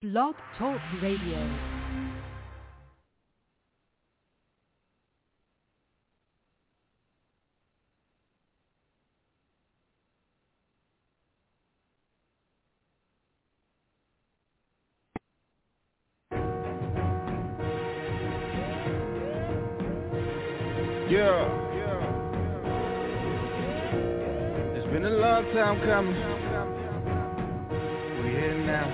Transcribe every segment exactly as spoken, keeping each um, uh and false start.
Blog Talk Radio. Yeah, it's been a long time coming. We here now.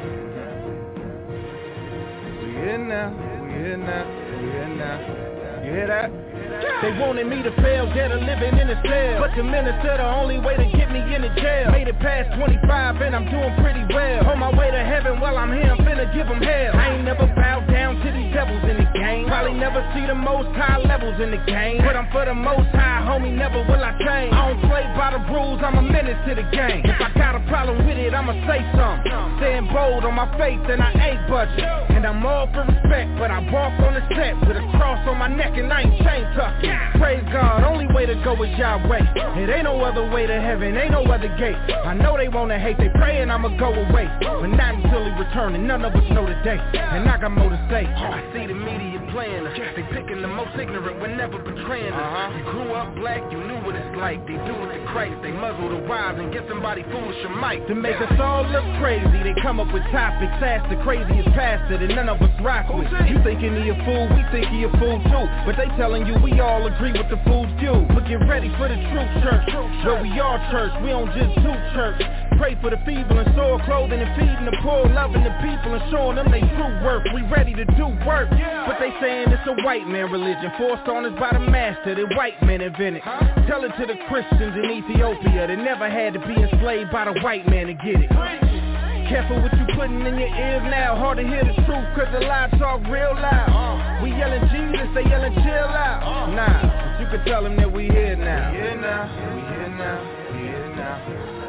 We here now. We here now. We here now. You hear that? They wanted me to fail, dead or living in a cell. But the minister, the only way to get me in the jail. Made it past twenty-five and I'm doing pretty well. On my way to heaven, while I'm here, I'm finna give them hell. I ain't never bowed down to these devils in the game. Probably never see the most high levels in the game. But I'm for the most high, homie, never will I change. I don't play by the rules, I'm a menace to the game. If I got a problem with it, I'ma say something. Staying bold on my faith and I ain't budging. And I'm all for respect, but I walk on the set with a cross on my neck and I ain't chain tucking. Praise God, only way to go is Yahweh. It ain't no other way to heaven, ain't no other gate. I know they wanna hate, they praying I'ma go away. But not until he return, and none of us know the day. And I got more to say. I see the media playing us. They picking the most ignorant when never betraying us. Uh-huh. You grew up black, you knew what it's like. They do it to Christ, they muzzle the wise and get somebody foolish or might. To make us all look crazy, they come up with topics. Ask the craziest pastor that none of us rock with. You thinking he a fool, we think he a fool too. But they telling you we all agree with the fool's view. But get ready for the true church. Where we are church, we don't just do church. Pray for the feeble and soil clothing and feeding the poor, loving the people and showing them they true work. We ready to do work. But they saying it's a white man religion, forced on us by the master that white men invented. Tell it to the Christians in Ethiopia that never had to be enslaved by the white man to get it. Careful what you putting in your ears now. Hard to hear the truth cause the lie talk real loud. We yelling Jesus, they yelling chill out. Nah, but you can tell them that we here now. We here now, we here now, we here now.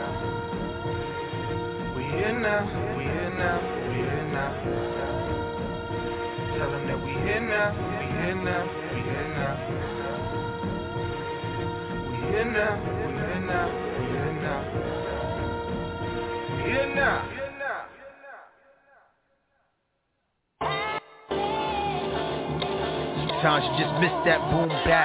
We here now, we here now, we here now. Tell them that we here now, we here now, we here now. We here now, we here now, we here now. We here now. Sometimes you just miss that boom bap.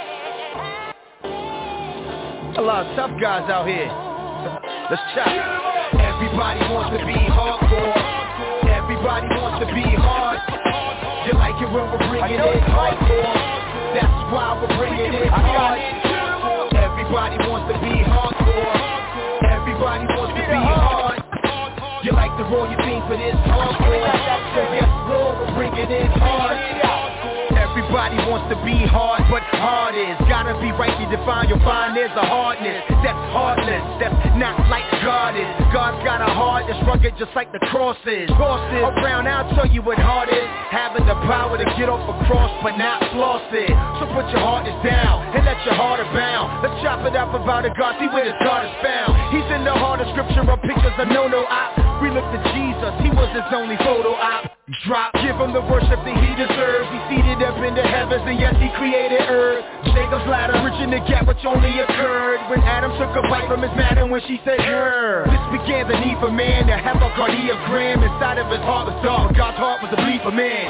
A lot of tough guys out here. Let's chop. Everybody wants to be hardcore. Everybody wants to be hard. You like it when we're bringing it hardcore. That's why we're bringing it hard. Everybody wants to be hardcore. Everybody wants to be hard. You like the roll you think for this hardcore. So yes, Lord, we're bringing it hard. Everybody wants to be hard, but hard is gotta be rightly defined. You'll find there's a hardness that's heartless, that's not like God is. God's got a heart that's rugged just like the cross is. Crosses around, I'll tell you what hard is. Having the power to get off a cross, but not floss it. So put your hardness down and let your heart abound. Let's chop it up about it, God, see where this God is found. He's in the heart of scripture of pictures of no no op. We look to Jesus, he was his only photo op. Drop, give him the worship that he deserves. He seated up in the heavens and yes he created earth. Jacob's ladder, bridging the gap which only occurred when Adam took a bite from his madam when she said her. This began the need for man to have a cardiogram. Inside of his heart was dark, but God's heart was a bleed for man.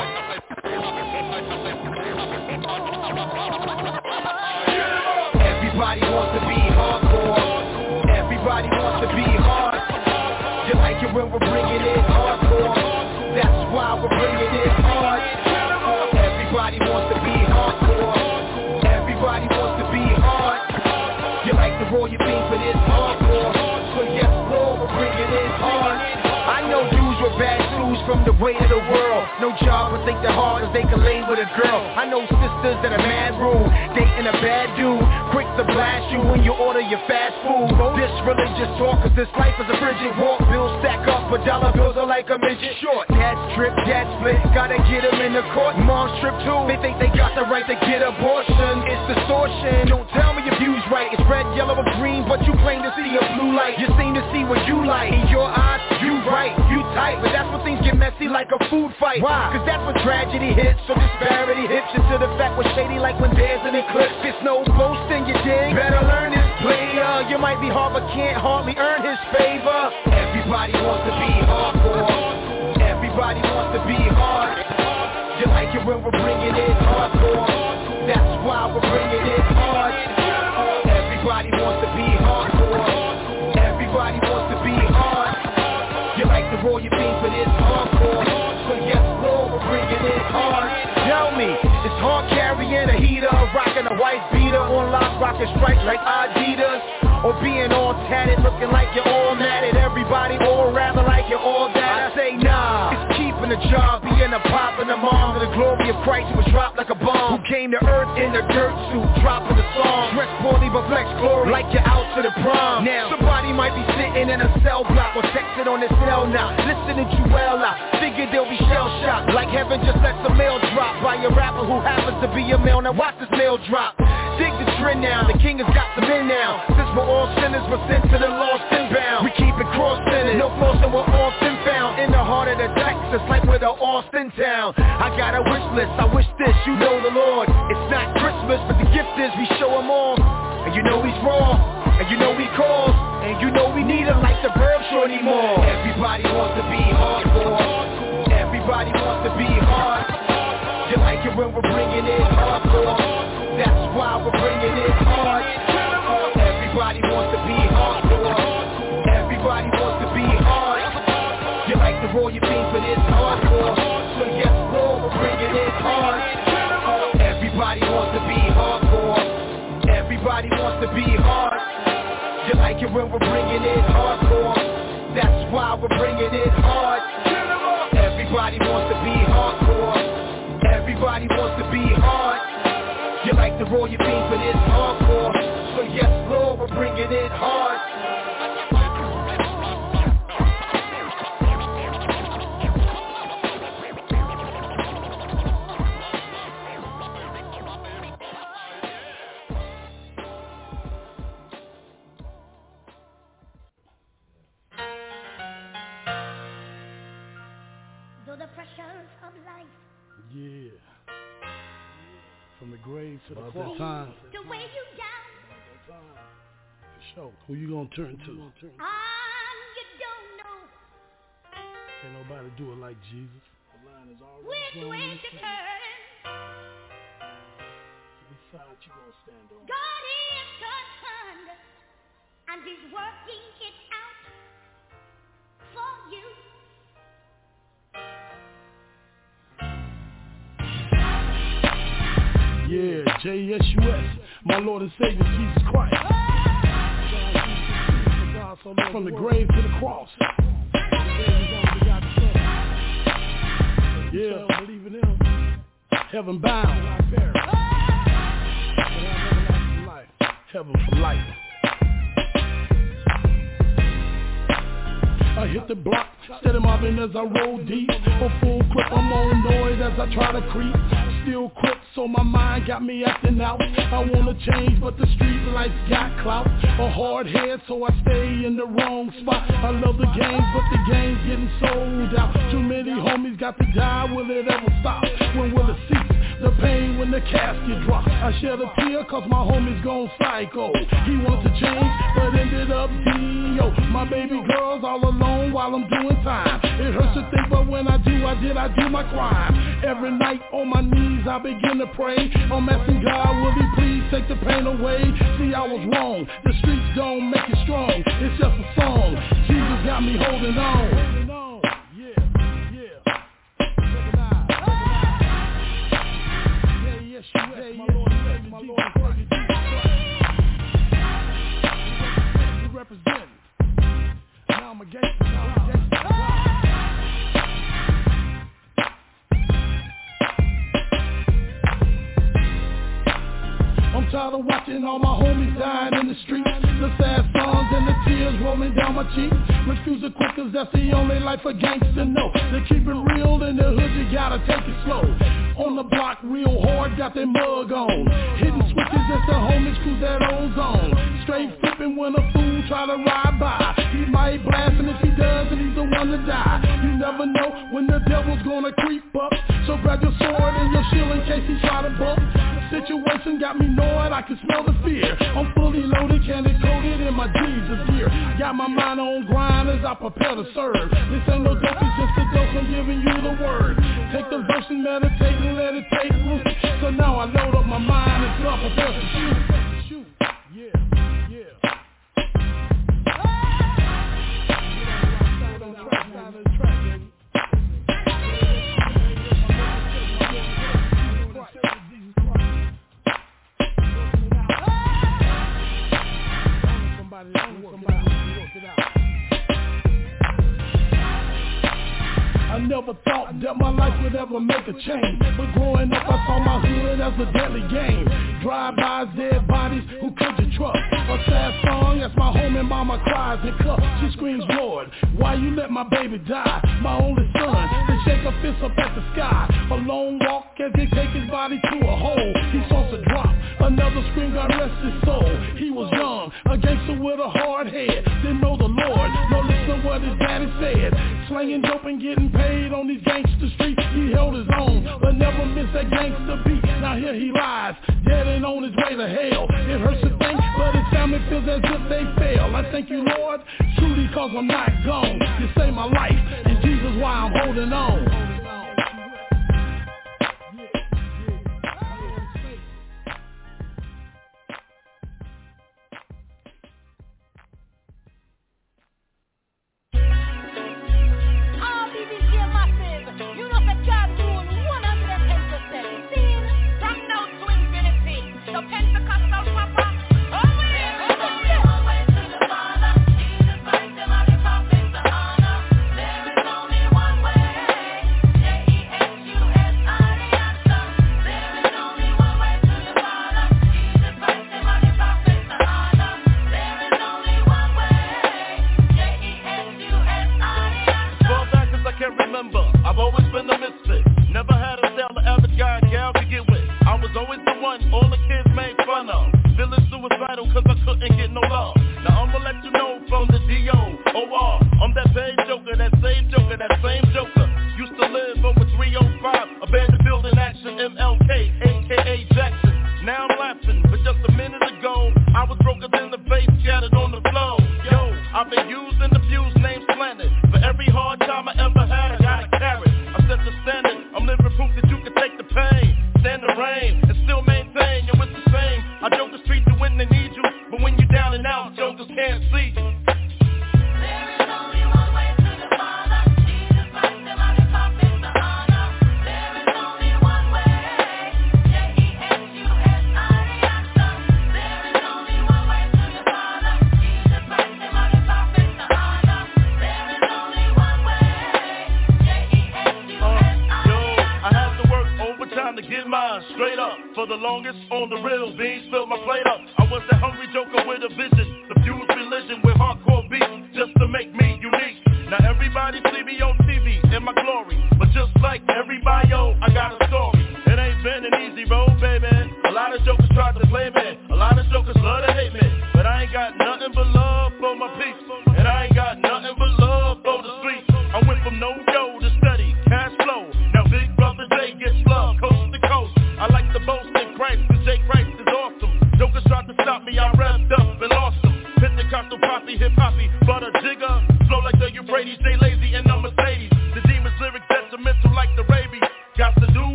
Everybody wants to be hardcore. Everybody wants to be hard. You like it when we're bringing it hardcore. That's why we're bringing it hard. Everybody wants to be hardcore. Everybody wants to be hard. You like the roll you think for this hardcore. So yes, Lord, we're bringing it hard. I know dudes were bad dudes from the weight of the world. No job would think the hard as they can lay with a girl. I know sisters that are mad rude, dating a bad dude, quick to blast you when you order your fast food. This religious talk, cause this life is a frigid walk. Bills stack up, but dollar bills are like a midget short. Dad strip, dad split, gotta get them in the court. Mom strip too, they think they got the right to get abortion. It's distortion, don't tell me your views right. It's red, yellow, or green, but you claim to see a blue light. You seem to see what you like. In your eyes, you right, you tight, but that's when things get messy like a food fight. Why? Cause that's when tragedy hits, so disparity hits you to the fact we're shady like when there's an eclipse. It's no boasting, you dig? Better learn this, player. You might be hard, but can't hardly earn his favor. Everybody wants to be hardcore. Everybody Everybody wants to be hard. You like it when we're bringing it hardcore. That's why we're bringing it hard. Everybody wants to be hardcore. Everybody wants to be hard. You like to roll your beans, but it's hardcore. So yes, Lord, we're bringing it hard. Tell me, it's hard carrying a heater, rocking a white beater on lock, rocking stripes like Adidas, or being all tatted, looking like you're all mad at everybody, or rather like you're all that. I say nah, it's keeping a job, being a pop and a mom, to the glory of Christ who was dropped like a bomb, who came to earth in a dirt suit, dropping the song, dress poorly but flex glory, like you're out to the prom. Now, somebody might be sitting in a cell block, or texting on his cell now, listening to well out, figure they'll be shell shocked, like heaven just lets the mail drop by a rapper who happens to be a male. Now watch this mail drop. Dig the trend now, the king has got some in now. Since we're all sinners, we're sent to the lost and bound. We keep it cross-centered, no close and we're often found in the heart of the Texas, like we're the Austin town. I got a wish list, I wish this, you know the Lord. It's not Christmas, but the gift is we show him all. And you know he's raw, and you know he calls, and you know we need him like the Verb Shorty more. Everybody wants to be hardcore. Everybody wants to be hard. You like it when we're bringing it hardcore. That's why we're bringing it hard. Everybody wants to be hardcore. Everybody wants to be hard. You like to roll your beans, but it's hardcore. So yes, Lord, we're bringing it hard. Everybody wants to be hardcore. Everybody wants to be hard. You like it when we're bringing it hardcore. That's why we're bringing it hard. Everybody wants to be hardcore. Everybody wants to be hard. You like to roll your beans, but it's hardcore. So yes, Lord, we're bringing it hard. Though the pressures of life, yeah, from the grave to the About cross. that time. to weigh you down, For sure. Who you gonna turn to? and you don't know Can't nobody do it like Jesus. The line is already which drawn way in to the turn. sand. Which side you gonna stand on? God is concerned, and He's working it out for you. Yeah, J S U S, my Lord and Savior Jesus Christ. From the grave to the cross. Yeah, believe in Him. Heaven bound. Heaven for life. I hit the block, steady mobbing as I roll deep. A full grip, I'm on noise as I try to creep. Still quick, so my mind got me acting out. I wanna change, but the street lights got clout. A hard head, so I stay in the wrong spot. I love the game, but the game's getting sold out. Too many homies got to die, will it ever stop? When will it cease? The pain when the casket drops. I shed a tear cause my homie's gone psycho. He wants to change, but ended up D O. My baby girl's all alone while I'm doing time. It hurts to think, but when I do, I did, I do my crime. Every night on my knees I begin to pray. I'm asking God, will He please take the pain away? See, I was wrong. The streets don't make it strong. It's just a song. Jesus got me holding on. Represent. Now I'm a gangster. Now I'm a gangster. I'm tired of watching all my homies dying in the streets. The sad songs and the tears rolling down my cheeks. Refuse to quit cause that's the only life a gangster know. To keep it real in the hood you gotta take it slow. On the block real hard, got that mug on. Hitting switches as the homies cruise that ozone. Straight flipping when a fool try to ride by. He might blast and if he does then he's the one to die. You never know when the devil's gonna creep up. So grab your sword and your shield in case he try to bump. Situation got me knowing I can smell the fear. I'm fully loaded, candy coated in my Jesus gear. Got my mind on grind as I prepare to serve. This ain't no dope, it's just a dose of I'm giving you the word. Take the verse and meditate and let it take root. So now I load up my mind and start prepare to shoot. Shoot, yeah, yeah. I never thought that my life would ever make a change, but growing up I saw my hood as a deadly game. Drive-bys, dead bodies, who could you trust? A sad song as my home and mama cries and cups. She screams, Lord, why you let my baby die? My only son, they shake a fist up at the sky. A long walk as they take his body to a hole. He starts to drop, another scream, God rest his soul. He was young, a gangster with a hard head. Didn't know the Lord, no listen what his daddy said. Slanging dope and getting paid on these gangster streets. He held his own, but never missed that gangster beat. Now here he lies, dead and on his way to hell. It hurts to think, but his family feels as if they fail. I thank you, Lord, truly cause I'm not gone. You saved my life, and Jesus why I'm holding on.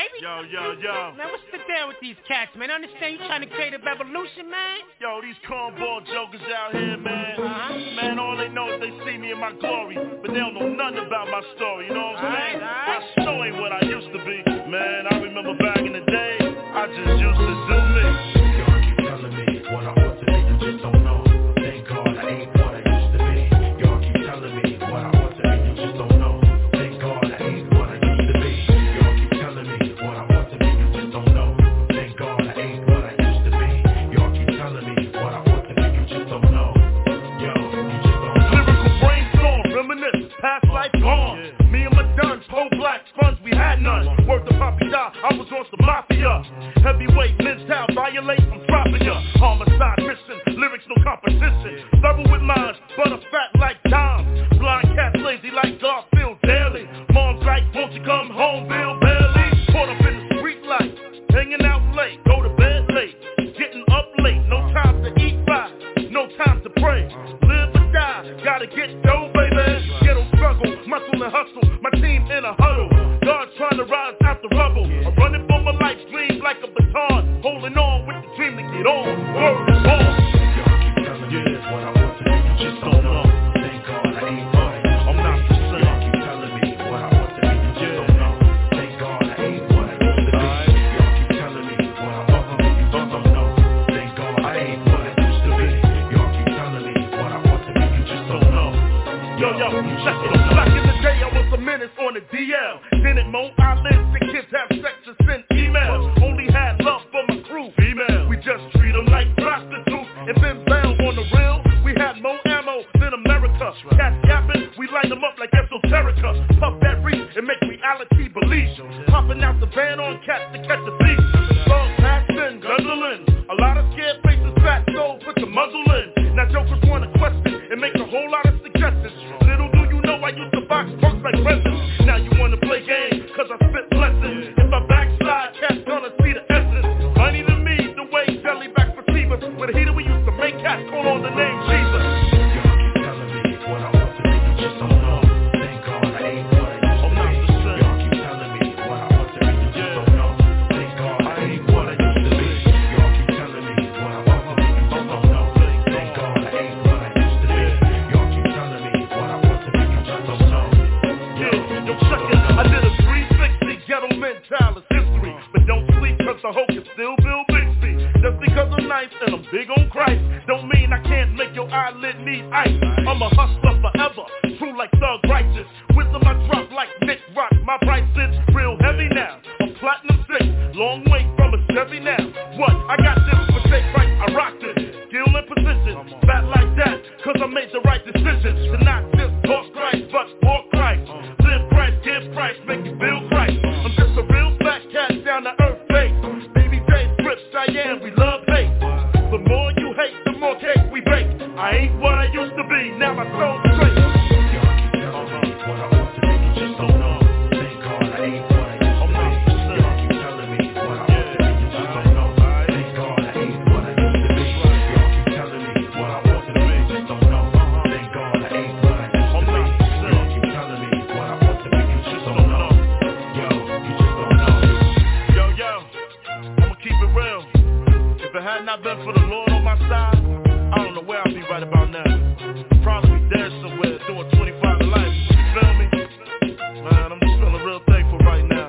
baby. Yo, yo, yo. Man, what's the deal with these cats, man? I understand you trying to create a revolution, man? Yo, these cornball jokers out here, man. Uh-huh. Man, all they know is they see me in my glory, but they don't know nothing about my story, you know what I'm saying? Right, right. I still ain't what I used to be. Man, I remember back in the day, I just used to do me. Y'all keep telling me what I want to be, you just don't know. Thank God I ain't what I used to be. Y'all keep telling me what I want to be, you just don't know. Thank God I ain't what I used to be. Y'all keep telling me what I want to be, you just don't know. Thank God I ain't what I used to be. Y'all keep telling me what I want to be, you just don't know. Yo, you just don't know. Lyrical brainstorm, reminisce, past life gone. Yeah. Me and my duns, whole black funds, we had none. Word to Poppy Die, I was on some mafia. Heavyweight, mental, violate, I'm dropping ya. Homicide mission, lyrics no competition. Double with lines, butter fat like dimes. Blind cats lazy like Garfield Daily. Mom's like, won't you come home, Bill Bailey? Caught up in the street light, hanging out late, go to bed late, getting up late. No time to eat right, no time to pray. Live or die, gotta get dough, baby. Ghetto struggle, muscle and hustle, my team in a huddle. God's trying to rise out the rubble. I'm running for my life dream like a baton, holding on with the dream to get on. Word is born. Y'all keep telling me what I want to be, you just don't know. Thank God I ain't what I used to be. I'm not the same. Y'all keep telling me what I want to be, you just don't know. Thank God I ain't what I used to be. Y'all keep telling me what I want to be, you just don't know. Thank God I ain't what I used to be. Y'all keep telling me what I want to be, you just don't know. Yo, yo, check it. Back in the day, I was a menace on the D L. Didn't moan eyelids, the kids have sex and send emails. Only had love for my crew, female. We just treat them like prostitutes and then bound on the real. We had more ammo than America. Cats yapping, we light them up like esoterica. Puff that reef and make reality believe. Popping out the van on cats to catch a thief. Long passing, guzzling. A lot of scared faces, fat soul, put the muzzle in. Now jokers wanna question and make a whole lot of suggestions. Little do you know I used to box punks like presents. Now you wanna play games, cause I spit lessons. If I backslide, cats gonna see the essence. Funny to me, the way belly back receivers. With a heater we used to make cats call on the name Jesus. Y'all keep telling me what I want to be, you just don't know. Thank God I ain't what I used to be. Y'all keep telling me what I want to be, you just don't know. Thank God I ain't what I used to be. Y'all keep telling me what I want to be, you just don't know. Thank God I ain't what I used to be. Y'all keep telling me what I want to be, you just don't know. Yeah, yo, check it. I did a three sixty ghetto mentalist history. But don't sleep cause the hoe can still Bill Bixby. Just because I'm nice and I'm big on Christ don't mean I can't make your eyelid need ice. I'm a hustler forever, true like Thug Righteous. Wisdom I drop like Nick Rock. My price is real heavy now. I'm platinum six, long way from a Chevy now. What? I got this for take price, I rocked it. Skill and position, fat like that, cause I made the right decision. To not just talk Christ, but walk Christ. Live Christ, give Christ, make you feel Christ. I'm just a real fat cat down to earth base. Baby J, Rip, Cheyenne, we love hate. The more you hate, the more cake we bake. I ain't what I used to be, now my soul's straight. Y'all keep telling me what I want to be, you just don't know. Thank God I ain't what I used to be. Y'all keep telling me what I want to be, you just don't know. Thank God I ain't what I used to be. Y'all keep telling me what I want to be, you just don't know. Thank God I ain't what I used to be. Y'all keep telling me what I want to be, you just don't know. Yo, you just don't know. Yo, yo, I'ma keep it real. If it had not been for the Lord on my side, I don't know where I'd be right about now. Probably dead somewhere doing twenty-five to life. You feel me? Man, I'm just feeling real thankful right now.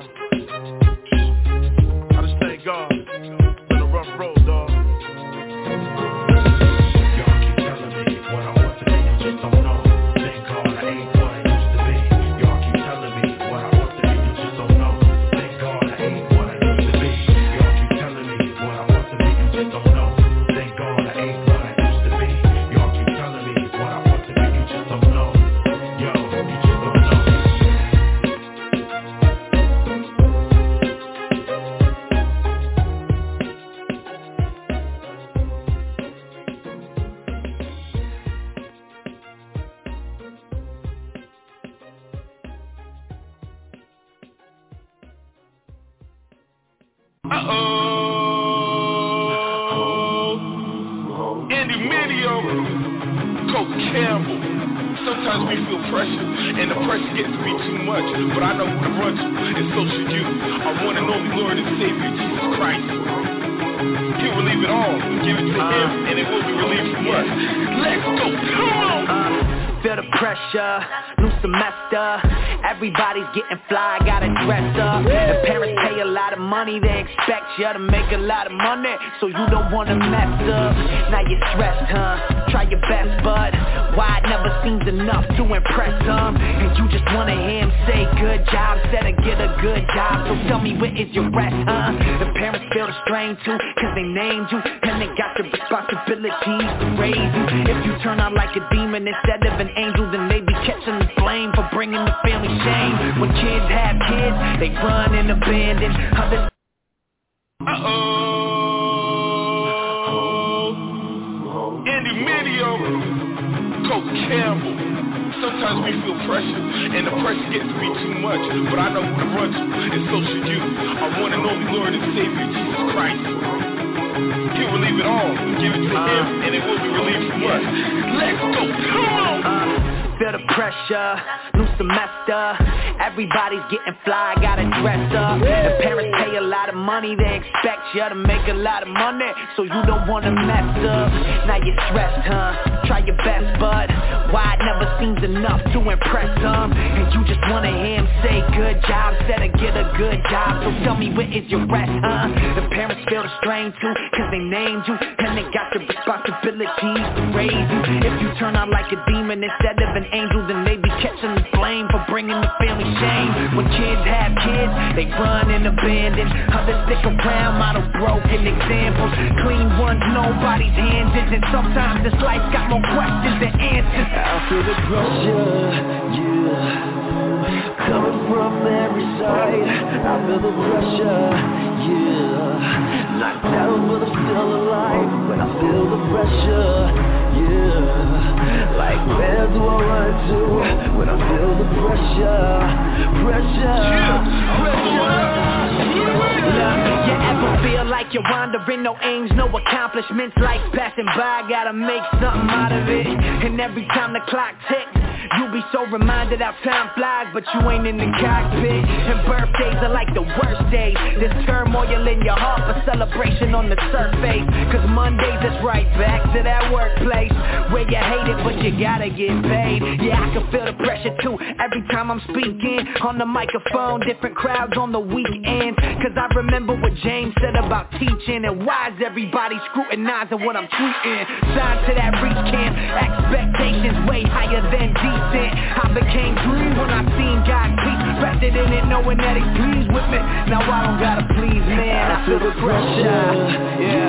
I just thank God. It's been a rough road, dog. Y'all keep telling me what I want to be, you just don't know. Thank God I ain't what I used to be. Y'all keep telling me what I want to be, you just don't know. Thank God I ain't what I used to be. Y'all keep telling me what I want to be, you just don't know. Thank God I ain't what I used to be. Y'all keep telling me what I want to be, you just don't know. Yo, you just don't know. Uh-oh. Andy Mineo, Coach Campbell, Sometimes we feel pressure, and the pressure gets to be too much. But I know who to run to, and so should you. Our one and only Lord and Savior, Jesus Christ. He'll relieve it all. Give it to uh, him, and it will be relieved from us. Let's go. Come on. Uh, feel the pressure. New semester. Everybody's getting fly. Gotta dress up. The parents pay a lot of money. They expect you to make a lot of money, so you don't wanna mess up. Now you're stressed, huh? Try your best, but why it never seems enough to impress them? And you just wanna hear him say good job instead of get a good job. So tell me, where is your rest, huh? The parents feel the strain too, cause they named you, and they got the responsibilities to raise you. If you turn out like a demon instead of an angel, then they be catching the blame for bringing the family shame. When kids have kids, they run and abandon others. Uh-oh. Andy Medio, Coach Campbell. Sometimes we feel pressure, and the pressure gets to be too much. But I know who to run to, and so should you. Our one and only Lord and Savior, Jesus Christ. He'll relieve it all. Give it to uh, him, and it will be relieved from us. Let's go. Come on. Uh, feel the pressure. New semester. Everybody's getting fly. Gotta dress up. The parents pay a lot of money. They expect you to make a lot of money, so you don't wanna mess up. Now you're stressed, huh? Try your best, but why it never seems enough to impress them? And you just wanna hear him say good job instead of get a good job. So tell me, where is your rest, huh? The parents feel the strain too, cause they named you, and they got the responsibilities to raise you. If you turn out like a demon instead of an angel, then they be catching the blame for bringing the family shame. When kids have kids, they run and abandon others stick around, model broken examples. Clean ones, nobody's hands is, and sometimes this life got more questions than answers. I feel the pressure, yeah, coming from every side. I feel the pressure, yeah, knocked down but I'm still alive. When I feel the pressure, yeah, like where do I run to? When I feel the pressure, pressure, pressure. Look, you ever feel like you're wandering, no aims, no accomplishments, life passing by, gotta make something out of it. And every time the clock ticks, you be so reminded how time flies, but you ain't in the cockpit. And birthdays are like the worst days. There's turmoil in your heart, but celebration on the surface. Cause Mondays it's right back to that workplace where you hate it, but you gotta get paid. Yeah, I can feel the pressure too every time I'm speaking on the microphone. Different crowds on the weekend. Cause I remember what James said about teaching, and why is everybody scrutinizing what I'm tweeting? Signed to that reach camp, expectations way higher than decent. I became green when I seen God's peace, rested in it knowing that he's pleased with me. Now I don't gotta please man, I feel the pressure, yeah,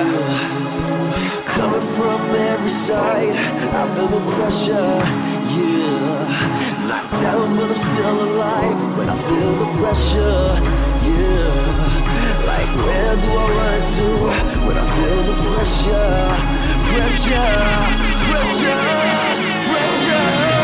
coming from every side. I feel the pressure, yeah, knocked down but I'm still alive. When I feel the pressure, yeah, like where do I run to? When I feel the pressure, pressure, pressure, pressure.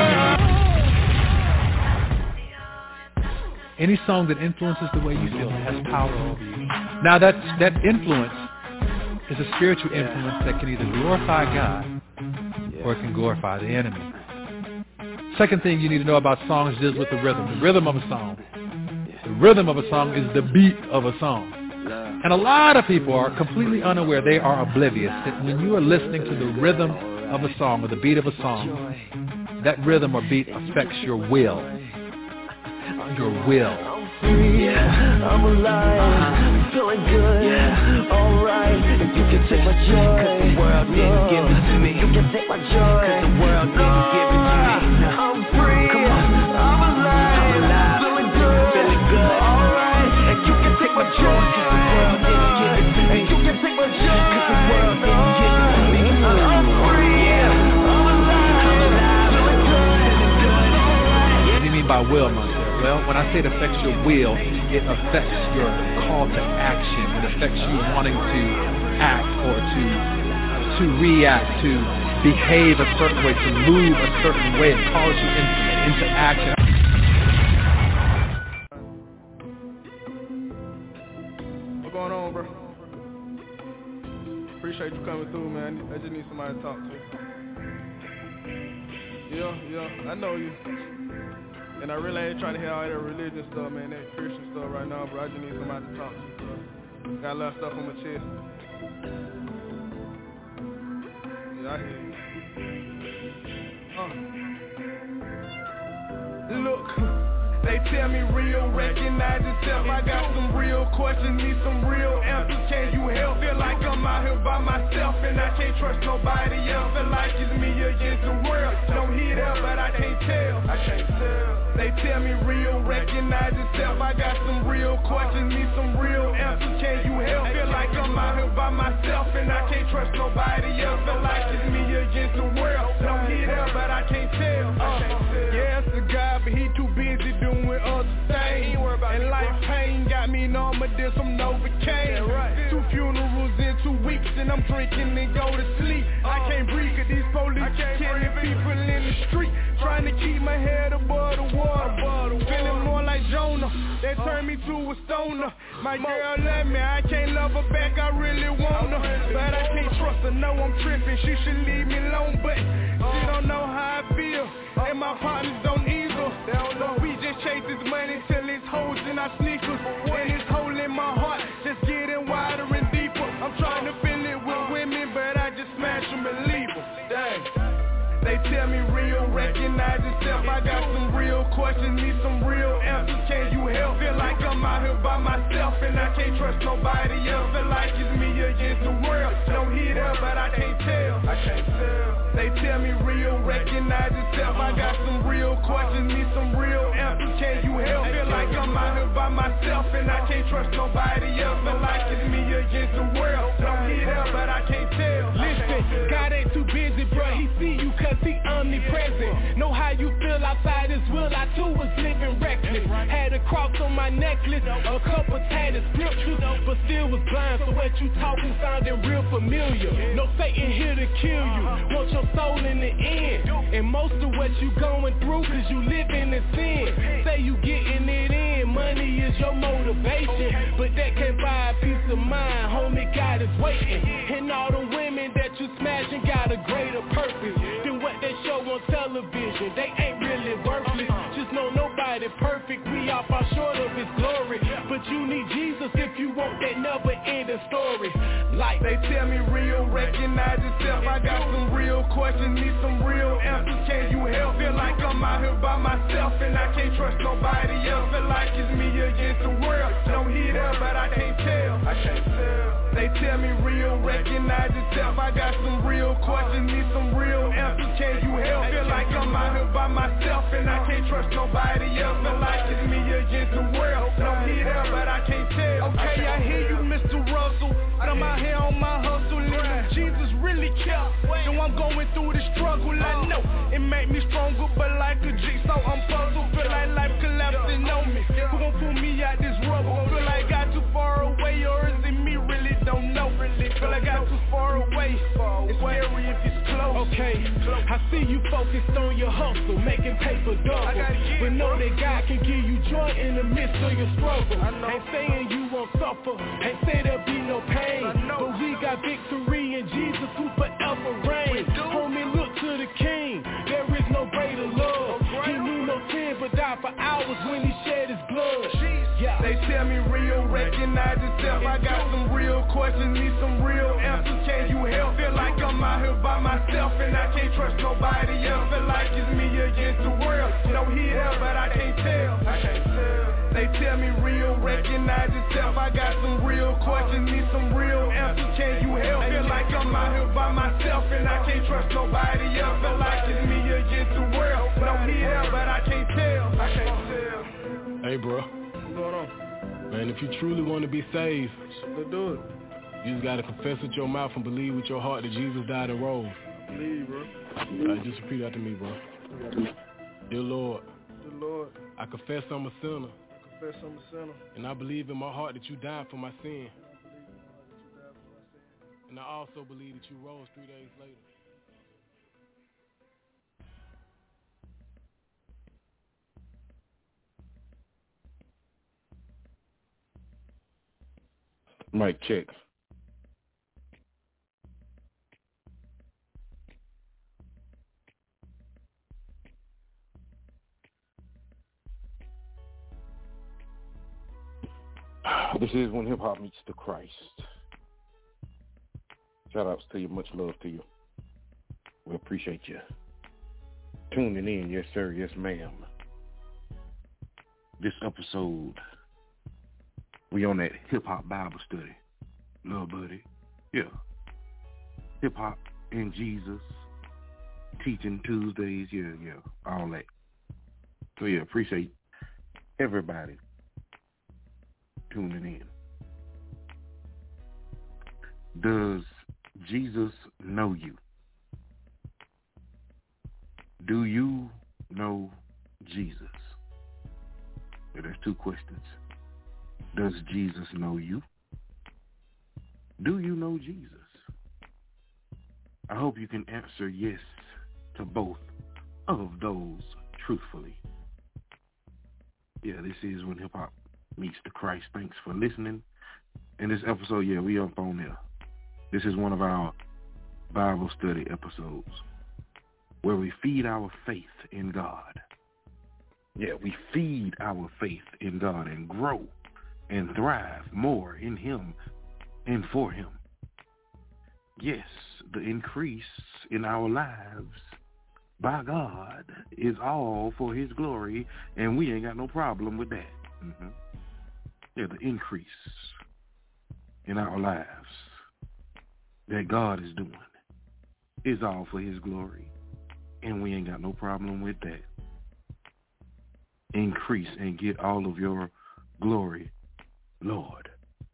Any song that influences the way you feel has power over you. Now that's, that influence is a spiritual influence that can either glorify God or it can glorify the enemy. Second thing you need to know about songs deals with the rhythm. The rhythm of a song. The rhythm of a song is the beat of a song. And a lot of people are completely unaware, they are oblivious that when you are listening to the rhythm of a song or the beat of a song, that rhythm or beat affects your will. Your will. I'm alive, feeling good, alright. If you can take my joy, cause the world didn't give it to me. You can take my joy, cause the world didn't give it to me. I'm free, I'm alive, feeling good, feeling good, alright. And you can take my joy, cause the world didn't give it to me. You can take my joy, cause the world didn't give it to me. I'm free, I'm alive, feeling good, feeling good, alright. What do you mean by will, Montel? Well, when I say it affects your will, it affects your call to action. It affects you wanting to act or to to react, to behave a certain way, to move a certain way. It calls you in, into action. What's going on, bro? Appreciate you coming through, man. I just need somebody to talk to. Yeah, yeah, I know you. And I really ain't trying to hear all that religious stuff, man, that Christian stuff right now, bro. I just need somebody to talk to, bro. Got a lot of stuff on my chest. Yeah, I hear you. Uh. Look, they tell me real, recognize yourself. I got some real questions, need some real answers. Can you help? Feel like I'm out here by myself and I can't trust nobody else. Feel like it's me against the world. Don't hear that, but I can't tell. I can't tell. They tell me real, recognize yourself. I got some real questions, need some real answers. Can you help? Feel like I'm out here by myself and I can't trust nobody else. Feel like it's me against the world. Don't hear that, but I can't tell. Uh, yeah, it's the guy, but he too busy doing other things. And life pain got me numb, but this I'm Novocaine. Two funerals in two weeks and I'm drinking and go to sleep. I can't breathe cause these police killing people in the street. Trying to keep my head above the water. Feeling more like Jonah, they turned me to a stoner. My girl left me, I can't love her back, I really want her. But I can't trust her, no I'm tripping, she should leave me alone. But she don't know how I feel, and my partners don't either. But we just chase this money till it's holes in our sneakers. And it's hole in my heart, just getting wider and deeper. I'm trying to fill it with women, but I just smash them and leave them. Dang. They tell me real, recognize yourself. I got some real questions, need some real answers. Can you help? Feel like I'm out here by myself and I can't trust nobody else. Feel like it's me against the world. Don't hear that, but I can't tell. I can't tell. They tell me real, recognize yourself. I got some real questions, need some real answers. Can you help? Feel like I'm out here by myself and I can't trust nobody else. Feel like it's me against the world. Don't hear that, but I can't tell. Listen, God ain't too busy, bro. He see you cause he omnipresent. Know how you feel outside his will. I too was living reckless. Had a cross on my necklace, a couple tatted scriptures, but still was blind. So what you talking sounding real familiar. No Satan here to kill you. Want your soul in the end. And most of what you going through cause you living in sin. Say you getting it in, money is your motivation, but that can't buy a peace of mind. Homie, God is waiting. And all the women that you smashing got a greater purpose than what they show on television. They ain't really worthless. Just know nobody perfect. We all fall short of his glory. But you need Jesus if you want that never ending story. Like they tell me real, recognize yourself. I got some real questions, need some real answers. Can you help? Feel like I'm out here by myself and I can't trust nobody else. Feel like it's me against the world. Don't hear that, but I can't tell. I can't tell. They tell me real, recognize yourself. I got some real questions, need some real answers. Can you help? Feel like I'm out here by myself and I can't trust nobody else. Feel like it's me against the world. Don't hear that, but I can't tell. Okay, I hear you, Mister Russell. I'm out here on my hustle, living Jesus really care. So I'm going through the struggle, I know it make me stronger, but like a jigsaw, I'm puzzled. Feel like life collapsing on me. Who gon' pull me out this rubble? Feel like I got too far away, or is it me? Really don't know. Really feel like I got too far away. It's scary if it's close. Okay, I see you focused on your hustle, making paper double. But know that God can give you joy in the midst of your struggle. Ain't saying you won't suffer, ain't say there'll be no pain, but we got victory in Jesus who forever reigns. Homie, look to the King, there is no greater love. He knew no sin but died for hours when he shed his blood. Yeah. They tell me real, recognize yourself. I got some real questions, need some real answers. Can you help? Feel like I'm out here by myself and I can't trust nobody else. Feel like it's me against the world. Don't hear that, but I can't tell. I can't tell. They tell me real, recognize yourself. I got some real questions, need some real answers. Can you help? Feel like I'm out here by myself and I can't trust nobody else. Feel like it's me against the world. Don't hear that, but I can't tell. I can't tell. Hey, bro. What's going on? Man, if you truly want to be saved, let's do it. You just got to confess with your mouth and believe with your heart that Jesus died and rose. Believe, bro. All right, just repeat after me, bro. Dear Lord. Dear Lord. I confess I'm a sinner. I confess I'm a sinner. And I believe in my heart that you died for my sin. And I also believe that you rose three days later. Mic check. This is When Hip Hop Meets the Christ. Shout outs to you. Much love to you. We appreciate you tuning in. Yes, sir. Yes, ma'am. This episode, we on that hip hop Bible study. Love buddy. Yeah. Hip hop and Jesus. Teaching Tuesdays. Yeah, yeah. All that. So yeah, appreciate everybody tuning in. Does Jesus know you? Do you know Jesus? Yeah, there's two questions. Does Jesus know you? Do you know Jesus? I hope you can answer yes to both of those truthfully. Yeah, this is When Hip Hop Meets the Christ. Thanks for listening. In this episode, yeah, we up on there. This is one of our Bible study episodes where we feed our faith in God. Yeah, we feed our faith in God and grow and thrive more in Him and for Him. Yes, the increase in our lives by God is all for His glory, and we ain't got no problem with that. Mm-hmm. Yeah, the increase in our lives that God is doing is all for His glory, and we ain't got no problem with that. Increase and get all of your glory, Lord.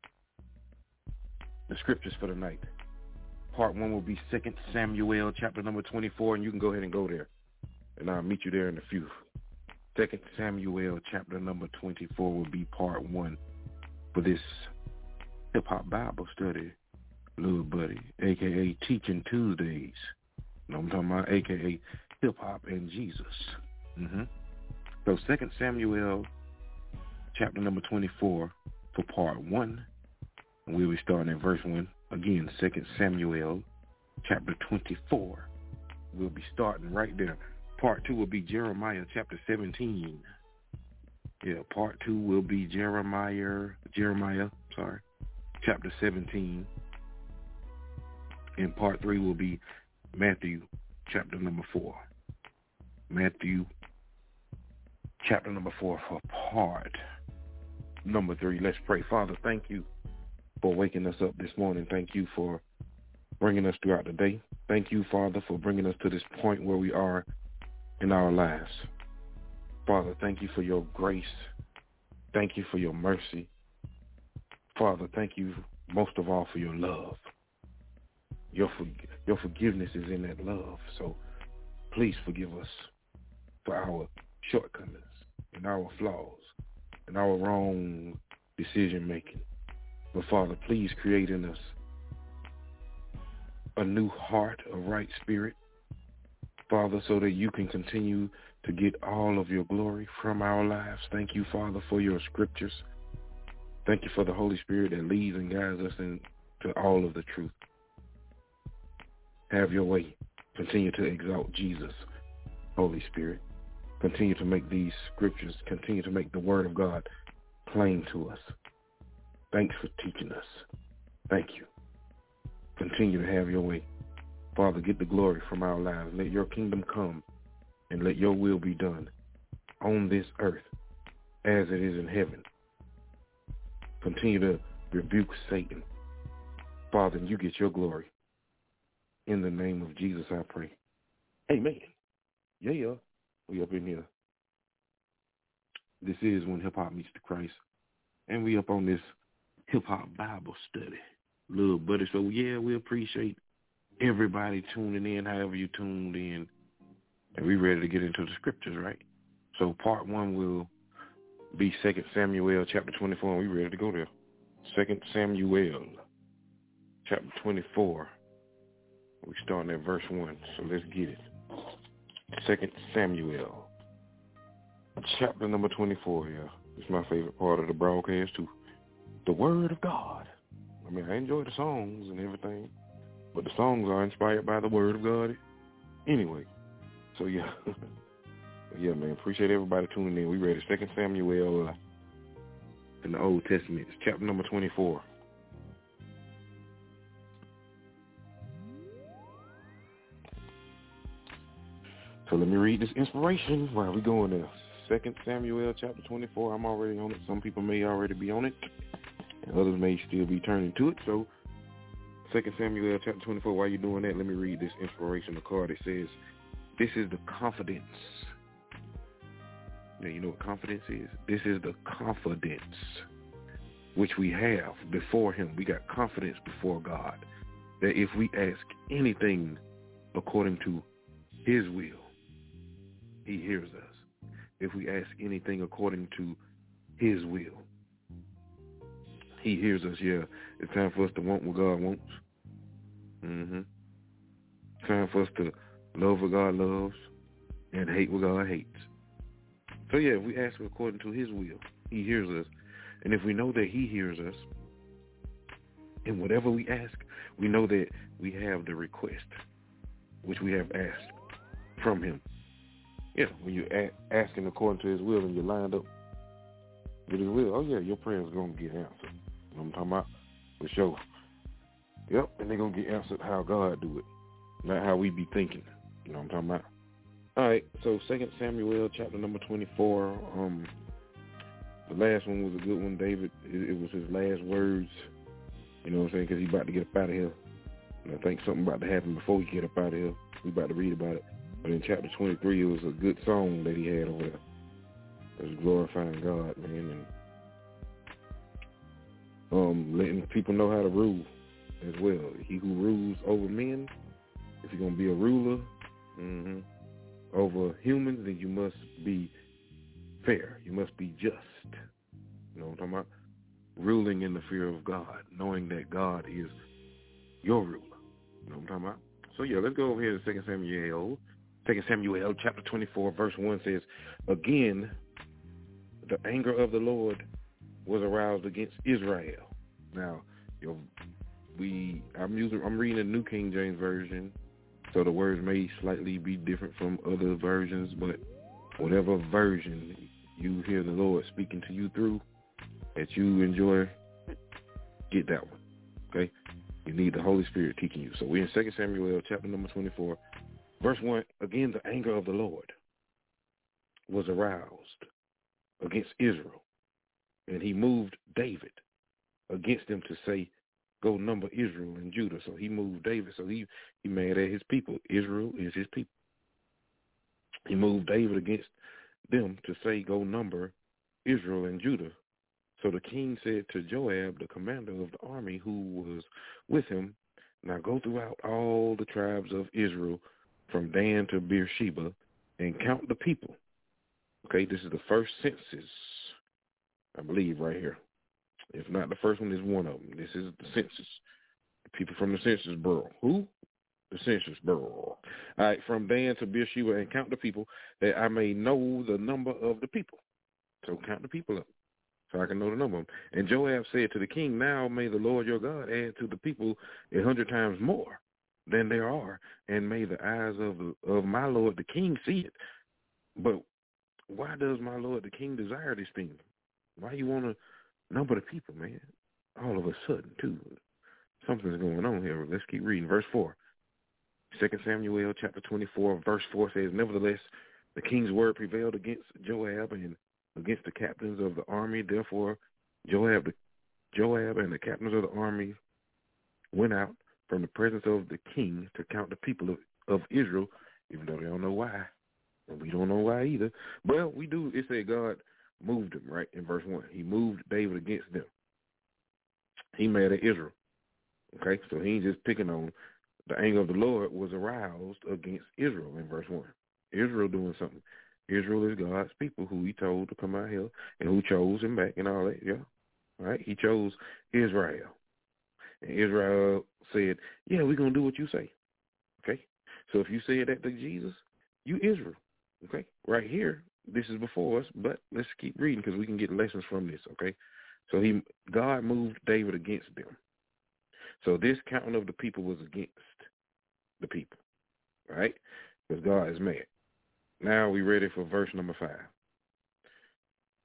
The scriptures for tonight. Part one will be Second Samuel chapter number twenty-four, and you can go ahead and go there, and I'll meet you there in a few. Second Samuel chapter number twenty-four will be part one for this hip-hop Bible study, little buddy, a k a. Teaching Tuesdays. You know what I'm talking about? a k a hip-hop and Jesus. Mm-hmm. So Second Samuel chapter number twenty-four for part one, and we'll be starting at verse one. Again, Second Samuel chapter twenty-four. We'll be starting right there. Part two will be Jeremiah chapter seventeen. Yeah, part two will be Jeremiah, Jeremiah, sorry, chapter seventeen. And part three will be Matthew chapter number four. Matthew chapter number four for part number three. Let's pray. Father, thank you for waking us up this morning. Thank you for bringing us throughout the day. Thank you, Father, for bringing us to this point where we are in our lives. Father, thank you for your grace. Thank you for your mercy. Father, thank you most of all for your love. Your for, your forgiveness is in that love. So please forgive us for our shortcomings and our flaws and our wrong decision making. But Father, please create in us a new heart, a right spirit, Father, so that you can continue to get all of your glory from our lives. Thank you, Father, for your scriptures. Thank you for the Holy Spirit that leads and guides us into all of the truth. Have your way. Continue to exalt Jesus, Holy Spirit. Continue to make these scriptures, continue to make the word of God plain to us. Thanks for teaching us. Thank you. Continue to have your way. Father, get the glory from our lives. Let your kingdom come and let your will be done on this earth as it is in heaven. Continue to rebuke Satan. Father, and you get your glory. In the name of Jesus, I pray. Amen. Yeah, yeah. We up in here. This is When Hip Hop Meets the Christ. And we up on this hip-hop Bible study, little buddy. So, yeah, we appreciate everybody tuning in, however you tuned in. And we ready to get into the scriptures, right? So part one will be Second Samuel chapter twenty-four, and we ready to go there. Second Samuel chapter twenty-four. We starting at verse one, so let's get it. Second Samuel chapter number twenty-four, yeah. It's my favorite part of the broadcast, too. The Word of God. I mean, I enjoy the songs and everything, but the songs are inspired by the Word of God anyway. So, yeah. yeah, man, appreciate everybody tuning in. We ready. Second Samuel in the Old Testament. It's chapter number twenty-four. So let me read this inspiration while we going there. Second Samuel chapter twenty-four. I'm already on it. Some people may already be on it, and others may still be turning to it. So Second Samuel chapter twenty-four. While you're doing that, let me read this inspirational card. It says, "This is the confidence." Now, you know what confidence is? This is the confidence which we have before him. We got confidence before God that if we ask anything according to his will, he hears us. If we ask anything according to his will, he hears us. Yeah, it's time for us to want what God wants. Mm-hmm. It's time for us to love what God loves and hate what God hates. So yeah, if we ask according to his will, he hears us. And if we know that he hears us, and whatever we ask, we know that we have the request which we have asked from him. Yeah, when you're a- asking according to his will and you're lined up with his will, oh yeah, your prayers are going to get answered. You know what I'm talking about? For sure. Yep, and they're going to get answered how God do it, not how we be thinking. You know what I'm talking about? All right, so Second Samuel chapter number twenty-four. Um, the last one was a good one, David. It, it was his last words. You know what I'm saying? Because he's about to get up out of here. And I think something about to happen before we get up out of here. We're about to read about it. But in chapter twenty-three, it was a good song that he had over there. It was glorifying God, man, and um, letting people know how to rule as well. He who rules over men, if you're going to be a ruler, mm-hmm, over humans, then you must be fair. You must be just. You know what I'm talking about? Ruling in the fear of God, knowing that God is your ruler. You know what I'm talking about? So yeah, let's go over here to Second Samuel. Second Samuel chapter twenty-four, verse one says, "Again, the anger of the Lord was aroused against Israel." Now, you know, we I'm using I'm reading the New King James Version. So the words may slightly be different from other versions, but whatever version you hear the Lord speaking to you through that you enjoy, get that one, okay? You need the Holy Spirit teaching you. So we're in Second Samuel chapter number twenty-four, verse one. "Again, the anger of the Lord was aroused against Israel, and he moved David against them to say, go number Israel and Judah." So he moved David. So he, he mad at his people. Israel is his people. He moved David against them to say, go number Israel and Judah. So the king said to Joab, the commander of the army who was with him, now go throughout all the tribes of Israel from Dan to Beersheba and count the people. Okay, this is the first census, I believe, right here. If not, the first one is one of them. This is the census. The people from the census bureau. Who? The census bureau. All right, from Dan to Beersheba and count the people that I may know the number of the people. So count the people up so I can know the number of them. And Joab said to the king, now may the Lord your God add to the people a hundred times more than there are, and may the eyes of of my Lord the king see it. But why does my Lord the king desire this thing? Why you want to number the people, man? All of a sudden, too. Something's going on here. Let's keep reading. Verse four. Second Samuel chapter twenty-four, verse four says, nevertheless, the king's word prevailed against Joab and against the captains of the army. Therefore, Joab, the, Joab and the captains of the army went out from the presence of the king to count the people of, of Israel, even though they don't know why. And we don't know why either. Well, we do. It said God moved them, right, in verse one. He moved David against them. He mad at Israel. Okay, so he ain't just picking on. The anger of the Lord was aroused against Israel in verse one. Israel doing something. Israel is God's people who he told to come out here and who chose him back and all that, yeah. All right, he chose Israel. And Israel said, yeah, we're going to do what you say. Okay, so if you said that to Jesus, you Israel. Okay, right here, this is before us, but let's keep reading because we can get lessons from this, okay? So he, God moved David against them. So this counting of the people was against the people, right? Because God is mad. Now we ready for verse number five.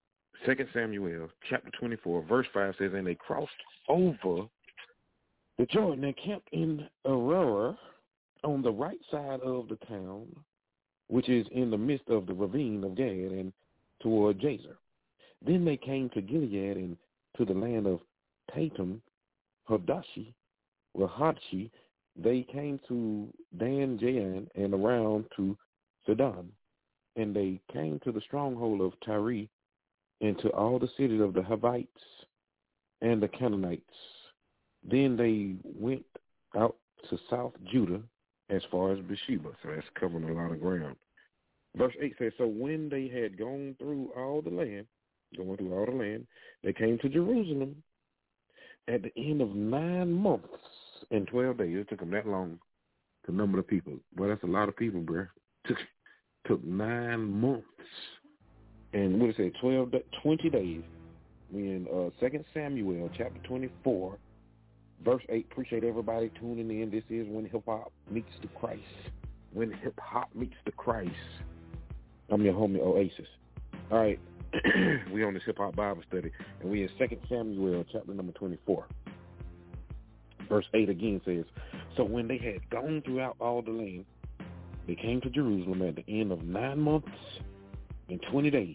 Second Samuel chapter twenty-four, verse five says, and they crossed over the Jordan and camped in Aurora on the right side of the town, which is in the midst of the ravine of Gad and toward Jazer. Then they came to Gilead and to the land of Tatum, Hadashi, Rahachi. They came to Dan Jayan and around to Sidon. And they came to the stronghold of Tyre and to all the cities of the Hivites and the Canaanites. Then they went out to South Judah as far as Beersheba. So that's covering a lot of ground. Verse eight says, so when they had gone through all the land, going through all the land, they came to Jerusalem at the end of nine months and twelve days. It took them that long to number the people. Well, that's a lot of people, bro. Took took nine months and what did it say? Twelve, twenty days. We in uh, Second Samuel chapter twenty-four, verse eight. Appreciate everybody tuning in. This is When Hip Hop Meets the Christ. When Hip Hop Meets the Christ. I'm your homie Oasis. All right. We on this hip hop Bible study, and we in Second Samuel chapter number twenty-four. Verse eight again says, so when they had gone throughout all the land, they came to Jerusalem at the end of nine months and twenty days.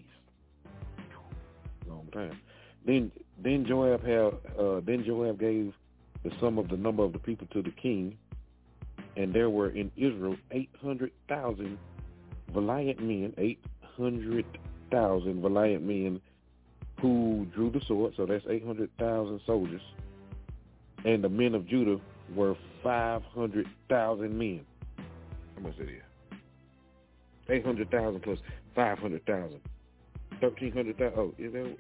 Long time. Then then Joab had uh, then Joab gave the sum of the number of the people to the king, and there were in Israel eight hundred thousand valiant men, eight hundred thousand valiant men who drew the sword. So that's eight hundred thousand soldiers. And the men of Judah were five hundred thousand men. How much that is? eight hundred thousand plus five hundred thousand. thirteen hundred thousand. Oh, is that?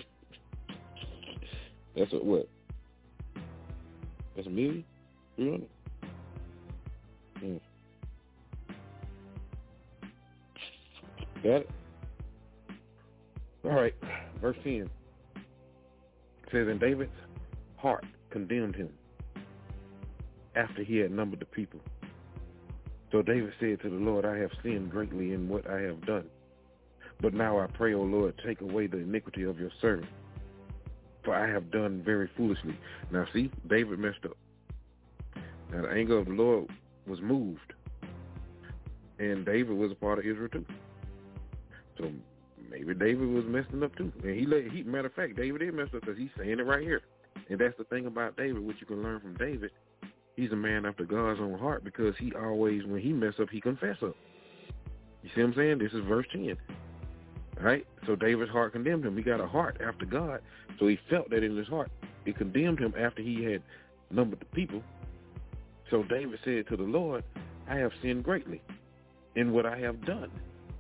That's a, what? That's a million? three hundred? Mm. Got it? All right. Verse ten. It says, and David's heart condemned him after he had numbered the people. So David said to the Lord, I have sinned greatly in what I have done. But now I pray, O Lord, take away the iniquity of your servant, for I have done very foolishly. Now see, David messed up. Now the anger of the Lord was moved, and David was a part of Israel too. So maybe David was messing up too. And he, let, he matter of fact, David did mess up because he's saying it right here. And that's the thing about David, what you can learn from David. He's a man after God's own heart because he always, when he mess up, he confess up. You see what I'm saying? This is verse ten. All right? So David's heart condemned him. He got a heart after God, so he felt that in his heart. It condemned him after he had numbered the people. So David said to the Lord, I have sinned greatly in what I have done.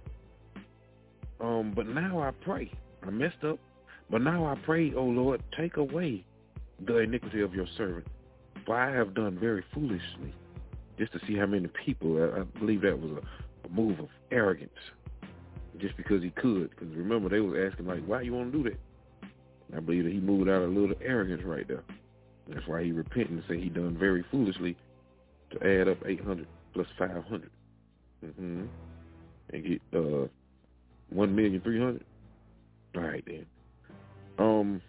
Um, but now I pray. I messed up. But now I pray, O Lord, take away the iniquity of your servant. For I have done very foolishly. Just to see how many people, I, I believe that was a, a move of arrogance. Just because he could. Because remember, they was asking, like, why you want to do that? And I believe that he moved out a little arrogance right there. That's why he repented and said he done very foolishly to add up eight hundred plus five hundred. Mm-hmm. And get uh, one million three hundred. All right, then. Um...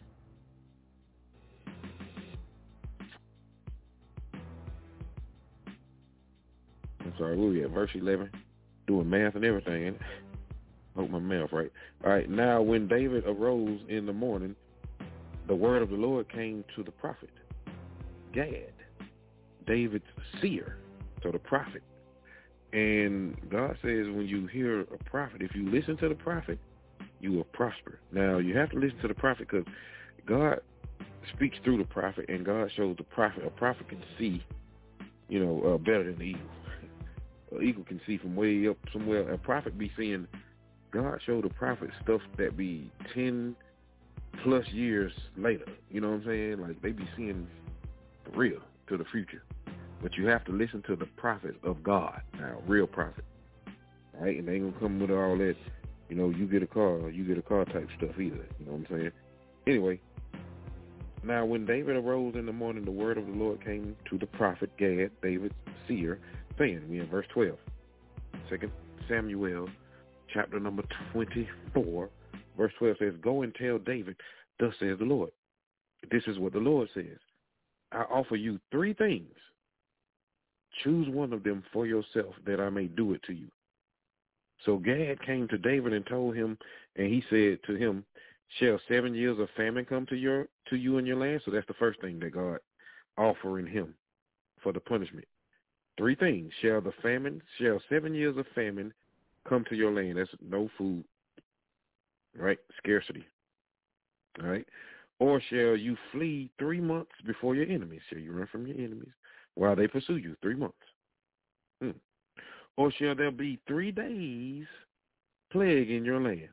I'm sorry, where we at? Verse eleven. Doing math and everything. Hope my math right. All right, now when David arose in the morning, the word of the Lord came to the prophet Gad, David's seer, so the prophet. And God says when you hear a prophet, if you listen to the prophet, you will prosper. Now, you have to listen to the prophet because God speaks through the prophet, and God shows the prophet. A prophet can see, you know, uh, better than the eagle. An eagle can see from way up somewhere. A prophet be seeing, God showed the prophet stuff that be ten plus years later. You know what I'm saying? Like, they be seeing the real to the future. But you have to listen to the prophet of God. Now, real prophet. All right? And they ain't going to come with all that, you know, you get a car, you get a car type stuff either. You know what I'm saying? Anyway, now when David arose in the morning, the word of the Lord came to the prophet Gad, David's seer, saying, we in verse twelve, Second Samuel, chapter number twenty-four, Verse twelve says, go and tell David, thus says the Lord. This is what the Lord says. I offer you three things. Choose one of them for yourself that I may do it to you. So Gad came to David and told him, and he said to him, shall seven years of famine come to your to you in your land? So that's the first thing that God offering him for the punishment. Three things. Shall the famine, shall seven years of famine come to your land? That's no food, right? Scarcity, all right? Or shall you flee three months before your enemies? Shall you run from your enemies while they pursue you? Three months. Hmm. Or shall there be three days plague in your land?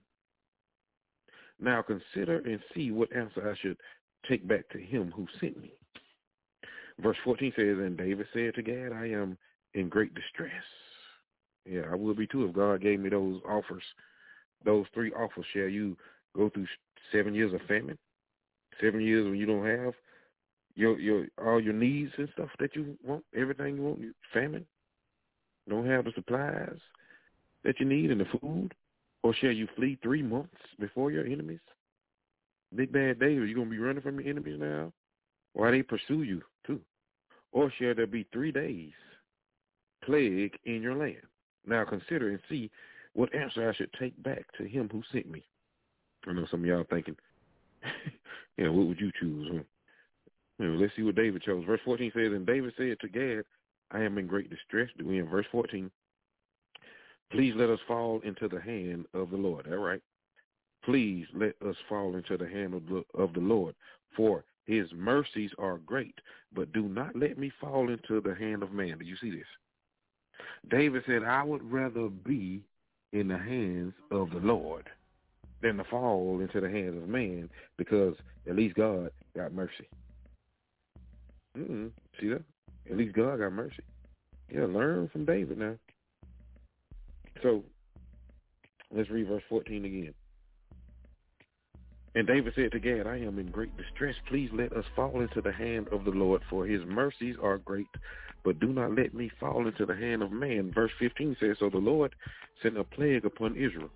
Now consider and see what answer I should take back to him who sent me. Verse fourteen says, and David said to Gad, I am in great distress. Yeah, I would be too if God gave me those offers, those three offers. Shall you go through seven years of famine? Seven years when you don't have your your all your needs and stuff that you want, everything you want, you famine? Don't have the supplies that you need and the food? Or shall you flee three months before your enemies? Big bad David, you going to be running from your enemies now? While they pursue you too? Or shall there be three days plague in your land? Now consider and see what answer I should take back to him who sent me. I know some of y'all thinking, yeah, what would you choose? Huh? You know, let's see what David chose. Verse fourteen says, and David said to Gad, I am in great distress. We in verse fourteen. Please let us fall into the hand of the Lord. All right. Please let us fall into the hand of the, of the Lord, for his mercies are great, but do not let me fall into the hand of man. Do you see this? David said, I would rather be in the hands of the Lord than to fall into the hands of man, because at least God got mercy. Mm-mm. See that? At least God got mercy. Yeah, learn from David now. So let's read verse fourteen again. And David said to Gad, I am in great distress. Please let us fall into the hand of the Lord, for his mercies are great, but do not let me fall into the hand of man. Verse fifteen says, so the Lord sent a plague upon Israel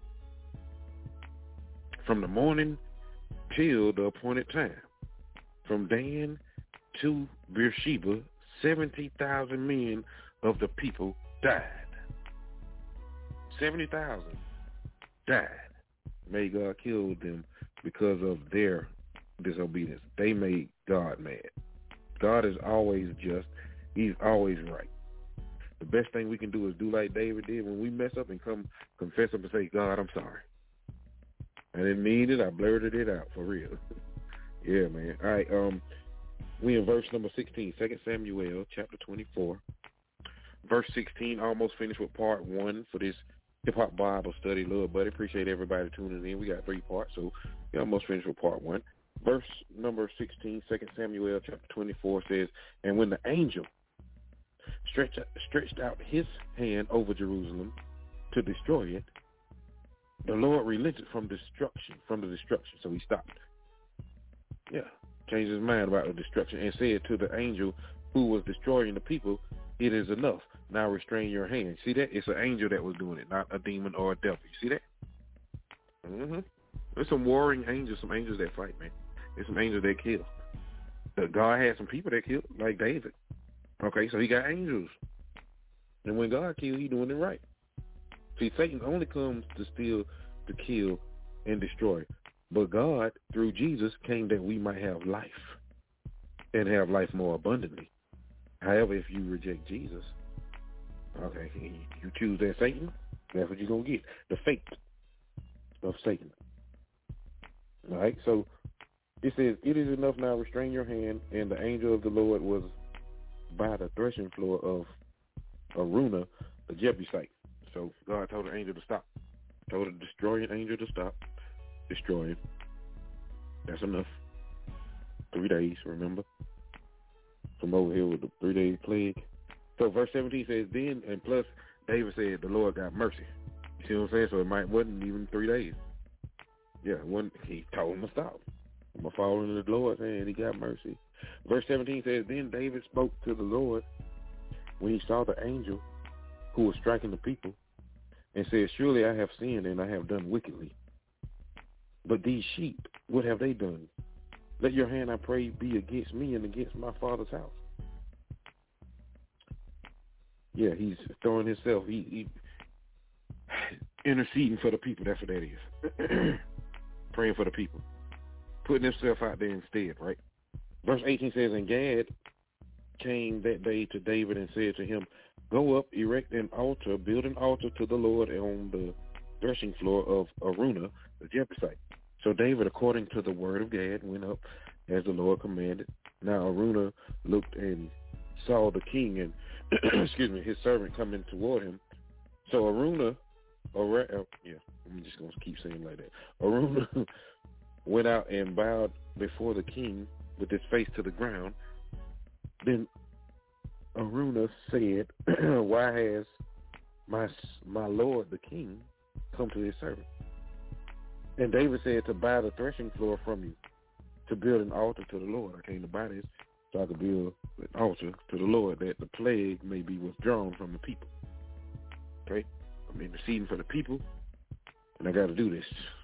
from the morning till the appointed time. From Dan to Beersheba, seventy thousand men of the people died. seventy thousand died. May God kill them because of their disobedience. They made God mad. God is always just. He's always right. The best thing we can do is do like David did when we mess up and come confess up and say, God, I'm sorry. I didn't mean it. I blurted it out for real. Yeah, man. All right. Um, we in verse number sixteen, Second Samuel chapter twenty-four. Verse sixteen, almost finished with part one for this hip-hop Bible study. Lord, buddy, appreciate everybody tuning in. We got three parts, so we almost finished with part one. Verse number sixteen, Second Samuel chapter twenty-four says, and when the angel stretched, stretched out his hand over Jerusalem to destroy it, the Lord relented from destruction, from the destruction. So he stopped. Yeah, changed his mind about the destruction and said to the angel who was destroying the people, it is enough. Now restrain your hand. See that? It's an angel that was doing it, not a demon or a devil. You see that? Mm-hmm. There's some warring angels, some angels that fight, man. There's some angels that kill. But God had some people that killed, like David. Okay, so he got angels. And when God kills, he doing it right. See, Satan only comes to steal, to kill, and destroy. But God, through Jesus, came that we might have life and have life more abundantly. However, if you reject Jesus, okay, you choose that Satan, that's what you're going to get. The fate of Satan. All right, so it says, it is enough now, restrain your hand, and the angel of the Lord was by the threshing floor of Araunah, the Jebusite. So God told the angel to stop. Told the destroying angel to stop destroying. That's enough. Three days, remember? From over here with the three-day plague. So verse seventeen says, then, and plus, David said, the Lord got mercy. You see what I'm saying? So it might wasn't even three days. Yeah, one, he told him to stop. I'm going to fall into the Lord's hand. He got mercy. Verse seventeen says, then David spoke to the Lord when he saw the angel who was striking the people and said, surely I have sinned and I have done wickedly. But these sheep, what have they done? Let your hand, I pray, be against me and against my father's house. Yeah, he's throwing himself, he, he interceding for the people. That's what that is. Praying for the people. Putting himself out there instead, right? Verse eighteen says, and Gad came that day to David and said to him, go up, erect an altar, build an altar to the Lord on the threshing floor of Araunah the Jebusite. So David, according to the word of Gad, went up as the Lord commanded. Now Araunah looked and saw the king and, excuse me, his servant coming toward him. So Araunah, or, uh, yeah, I'm just going to keep saying like that. Araunah went out and bowed before the king with his face to the ground. Then Araunah said, why has my my lord the king come to his servant? And David said, to buy the threshing floor from you, to build an altar to the Lord. I came to buy this so I could build an altar to the Lord, that the plague may be withdrawn from the people. Okay? I'm interceding for the people, and I got to do this.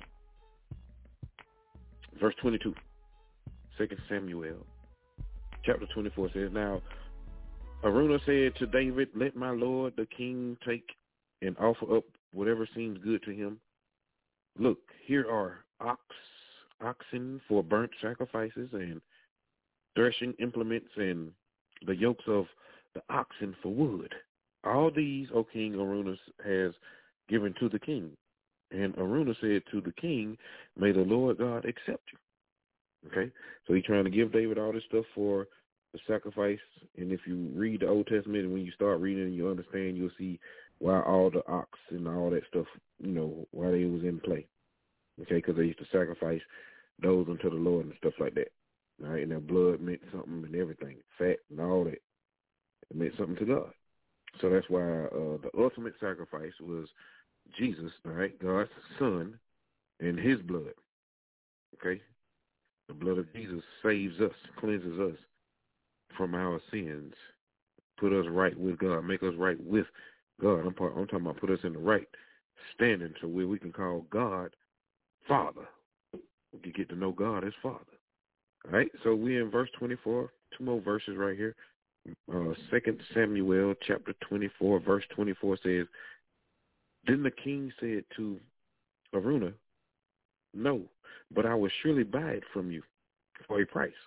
Verse twenty-two, Second Samuel, chapter twenty-four says, now Araunah said to David, let my lord the king take and offer up whatever seems good to him. Look, here are ox, oxen for burnt sacrifices and threshing implements and the yokes of the oxen for wood. All these, O king, Araunah has given to the king. And Araunah said to the king, may the Lord God accept you. Okay? So he's trying to give David all this stuff for the sacrifice. And if you read the Old Testament, and when you start reading and you understand, you'll see why all the ox and all that stuff, you know, why they was in play. Okay? Because they used to sacrifice those unto the Lord and stuff like that. All right? And their blood meant something and everything, fat and all that. It meant something to God. So that's why uh, the ultimate sacrifice was Jesus, all right, God's son, and his blood, okay? The blood of Jesus saves us, cleanses us from our sins, put us right with God, make us right with God. I'm, part, I'm talking about put us in the right standing to where we can call God Father. We can get to know God as Father, all right? So we're in verse twenty-four, two more verses right here. Uh, Second Samuel chapter twenty-four, verse twenty-four says, then the king said to Araunah, no, but I will surely buy it from you for a price.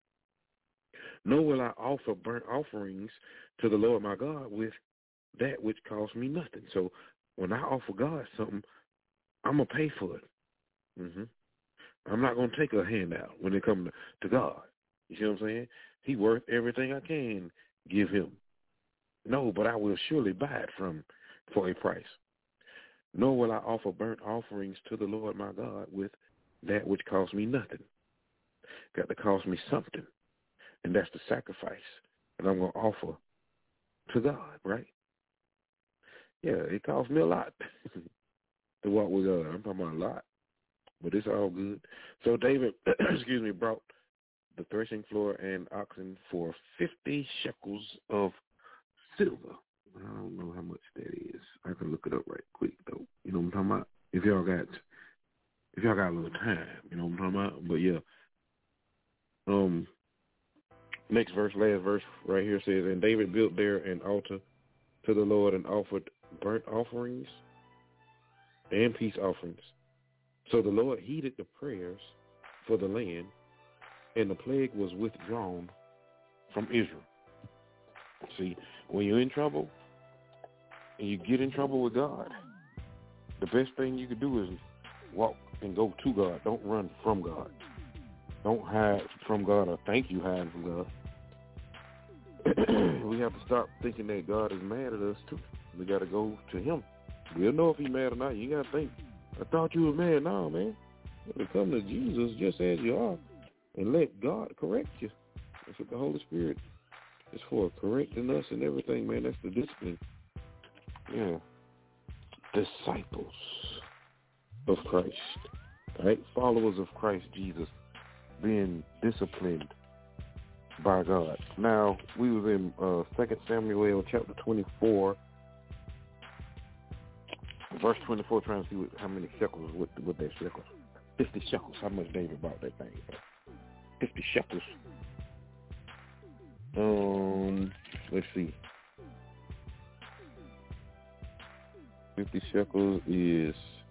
Nor will I offer burnt offerings to the Lord my God with that which costs me nothing. So when I offer God something, I'm going to pay for it. Mm-hmm. I'm not going to take a handout when it comes to, to God. You see what I'm saying? He worth everything I can give him. No, but I will surely buy it from for a price. Nor will I offer burnt offerings to the Lord my God with that which costs me nothing. Got to cost me something. And that's the sacrifice that I'm going to offer to God, right? Yeah, it costs me a lot to walk with God. I'm talking about a lot. But it's all good. So David, excuse me, brought the threshing floor and oxen for fifty shekels of silver. I don't know how much that is. I can look it up right quick, though. You know what I'm talking about? If y'all got, if y'all got a little time, you know what I'm talking about? But yeah. Um. Next verse, last verse right here says, and David built there an altar to the Lord and offered burnt offerings and peace offerings. So the Lord heeded the prayers for the land, and the plague was withdrawn from Israel. See, when you're in trouble and you get in trouble with God, the best thing you can do is walk and go to God. Don't run from God. Don't hide from God or think you hide from God. We have to stop thinking that God is mad at us too. We got to go to him. We'll know if he's mad or not. You got to think, I thought you were mad. No, man. You got to come to Jesus just as you are and let God correct you. That's what the Holy Spirit is for, correcting us and everything, man. That's the discipline. Yeah. Disciples of Christ. Right? Followers of Christ Jesus being disciplined by God. Now, we was in uh, Second Samuel chapter twenty-four, verse twenty-four, trying to see what, how many shekels, what, what that shekels. fifty shekels. How much David bought that thing? Fifty shekels. Um, let's see. Fifty shekels is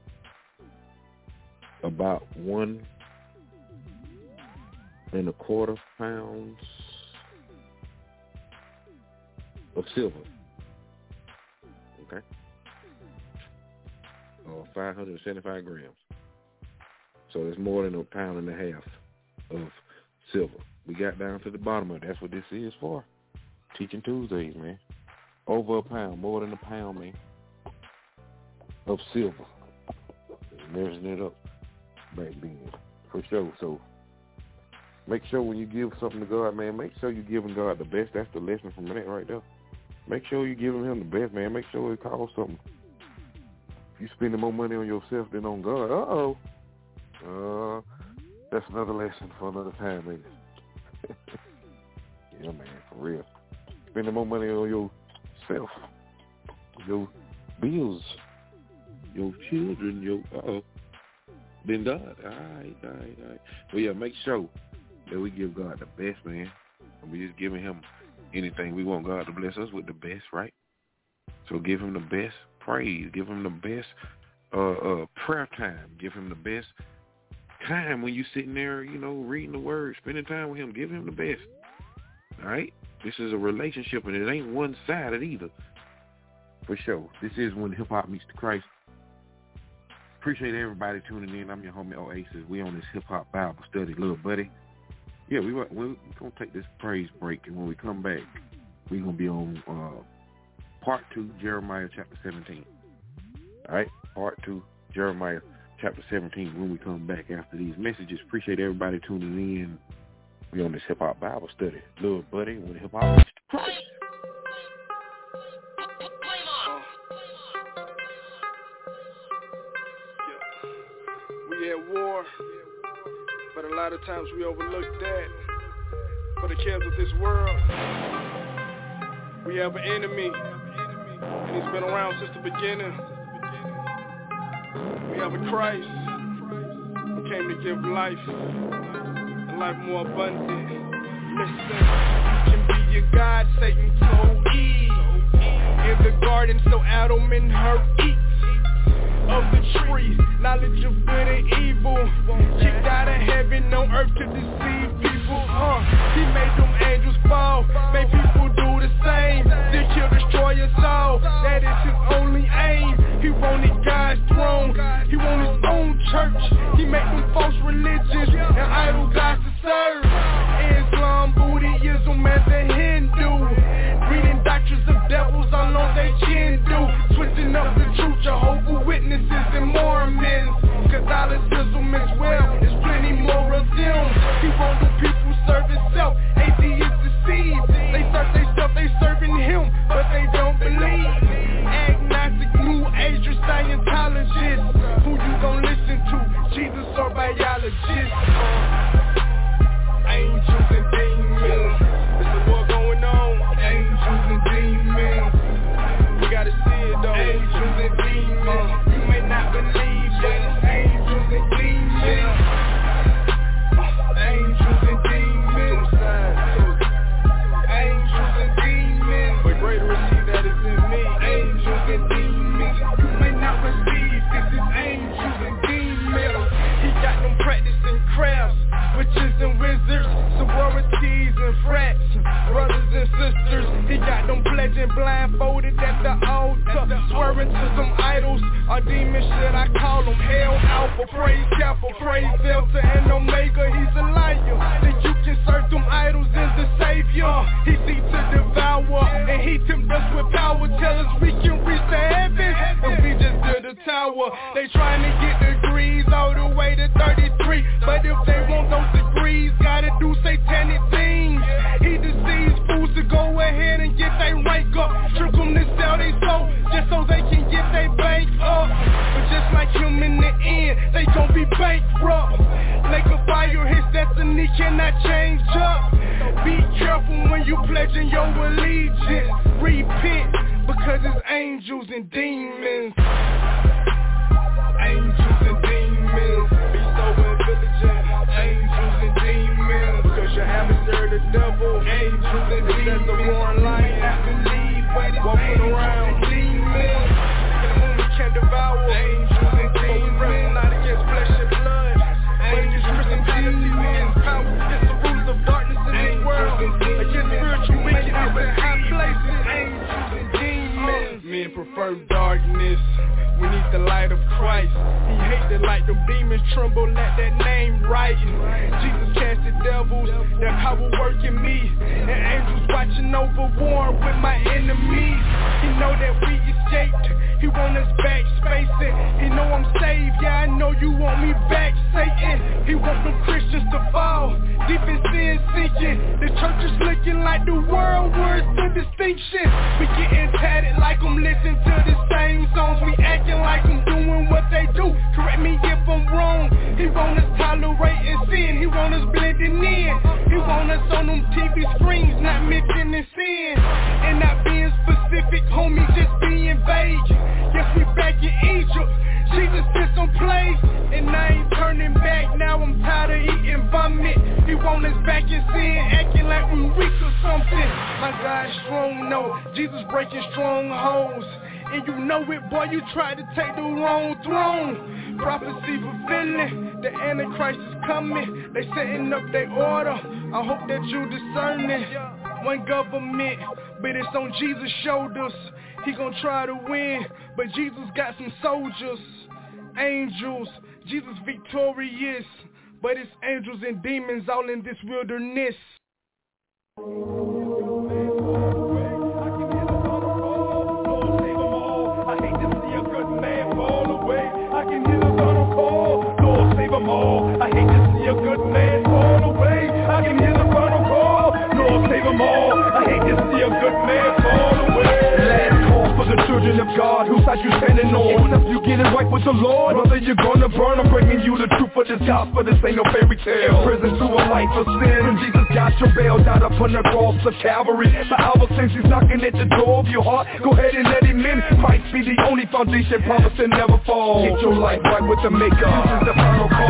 about one and a quarter pounds of silver. Okay. Or five hundred seventy-five grams. So it's more than a pound and a half of silver. We got down to the bottom of it. That's what this is for. Teaching Tuesdays, man. Over a pound, more than a pound, man, of silver. Measuring it up back then, for sure. So make sure when you give something to God, man, make sure you're giving God the best. That's the lesson from that right there. Make sure you're giving him the best, man. Make sure it costs something. If you're spending more money on yourself than on God, uh-oh. Uh, that's another lesson for another time, ain't it? Yeah, man, for real. Spending more money on yourself, your bills, your children, your, uh-oh, than God. All right, all right, all right. Well, yeah, make sure that we give God the best, man. And we just giving him anything. We want God to bless us with the best, right? So give him the best praise. Give him the best uh, uh, prayer time. Give him the best time when you sitting there, you know, reading the word, spending time with him. Give him the best. All right? This is a relationship, and it ain't one-sided either. For sure. This is when hip-hop meets the Christ. Appreciate everybody tuning in. I'm your homie Oasis. We on this hip-hop Bible study, little buddy. Yeah, we we're, we're going to take this praise break, and when we come back, we're going to be on uh, part two, Jeremiah chapter seventeen. All right? Part two, Jeremiah chapter seventeen, when we come back after these messages. Appreciate everybody tuning in. We on this hip-hop Bible study, little buddy, when hip-hop meets the Christ. We at war, but a lot of times we overlook that. For the cares of this world, we have an enemy, and he's been around since the beginning. We have a Christ who came to give life, and life more abundant. Listen, you can be your God, Satan told Eve in the garden, so Adam and her eat of the tree, knowledge of good and evil, kicked out of heaven on earth to deceive people. Uh, he made them angels fall, made people do the same, then kill, destroy your soul. That is his only aim. He wanted God's throne, he wanted his own church. He made them false religions and idol gods to serve. Islam, Buddhism, and the Hindu, reading doctrines of devils all on their chin do, twisting up the truth, Jehovah's Witnesses and Mormons, Catholicism as well, there's plenty more of them. He want the people serve himself, atheists deceived. They serve they stuff, they serving him, but they don't believe. Agnostic, New Age, or Scientologists, who you gon' listen to, Jesus or biologists? Angels and demons, there's a war going on. Angels and demons, we gotta see it though. Angels and demons, you may not believe, but it's angels and demons. Angels and demons, angels and demons, but greater is he that is in me. Angels and demons, you may not receive, this is angels and demons. He got them practicing crafts, witches and wizards, sororities and frats, brothers and sisters. He got them pledging blindfolded at the altar, swearing to some idols. A demon, should I call him hell alpha? Praise Kappa, praise Delta and Omega. He's a liar. That you can serve them idols as the savior. He seeks to devour, and he tempt us with power. Tell us we can reach the heavens, and we just build a tower. They trying to get degrees all the way to thirty-three, but if they want those degrees, gotta do satanic things. He deceives fools to go ahead and get their rank up, trick them to sell their soul just so they can get their bank up. But just like him in the end, they gon' be bankrupt. Lake of fire, his destiny cannot change up. Be careful when you pledging your allegiance. Repent, because it's angels and demons. Angels and demons, be sober first darkness. We need the light of Christ. He hate the light, them demons tremble at that name right. Jesus cast the devils, that power working me. And angels watching over war with my enemies. He know that we escaped, he want us back spacing. He know I'm saved, yeah I know you want me back, Satan. He want them Christians to fall, deep in sin sinking. The church is looking like the world, where's the distinction? We getting tatted like I'm listening to the same songs. We acting like I'm doing what they do, correct me if I'm wrong. He want us tolerating sin, he want us blending in. He want us on them T V screens, not mentioning sin. And not being specific, homie, just being vague. Yes, we back in Egypt, Jesus did some plays, and I ain't turning back. Now I'm tired of eating vomit. He want us back in sin, acting like we weak or something. My God strong, no, Jesus breaking strongholds. And you know it, boy, you tried to take the wrong throne. Prophecy fulfilling, the Antichrist is coming. They setting up their order, I hope that you discerning. One government, but it's on Jesus' shoulders. He gon' try to win, but Jesus got some soldiers, angels. Jesus victorious, but it's angels and demons all in this wilderness. I hate to see a good man fall away. I can hear the final call, Lord save them all. I hate to see a good man fall away. I can hear the final call, Lord save them all. I hate to see a good man fall away. Last call for the children of God, whose side you standing on? Except you get it right with the Lord, whether you're gonna burn, I'm bringing you the truth of this gospel. This ain't no fairy tale. Prison to a life of sin, when Jesus got your bail, died upon the cross of Calvary. The hour since he's knocking at the door of your heart, go ahead and let him in. Christ be the only foundation, promise to never fall. Get your life right with the maker. This is the final call.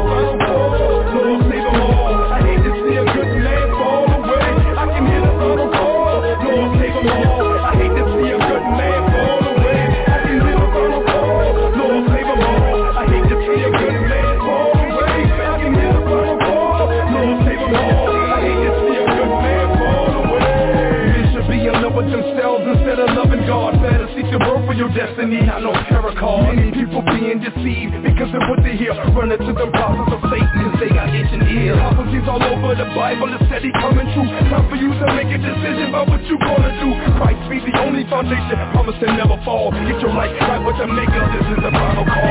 Lord save them all. I hate to see a good man fall away. I can hear the final call. Lord save them all. I hate to see a good man fall away. I can hear the final call. Lord save them all. I hate to see a good man fall away. I can hear the final call. Lord save them all. I hate to see a good man fall away. Men should be in love with themselves instead of loving God. Better seek the word for your destiny, not no tarot card. Many people being deceived because of what they hear, running to the prophets of Satan cause they got itching ears. Prophecies all over the Bible, it's steady coming true. Time for you to make a decision about what you gonna do. Christ be the only foundation, promise to never fall. Get your life right with the maker, this is the final call.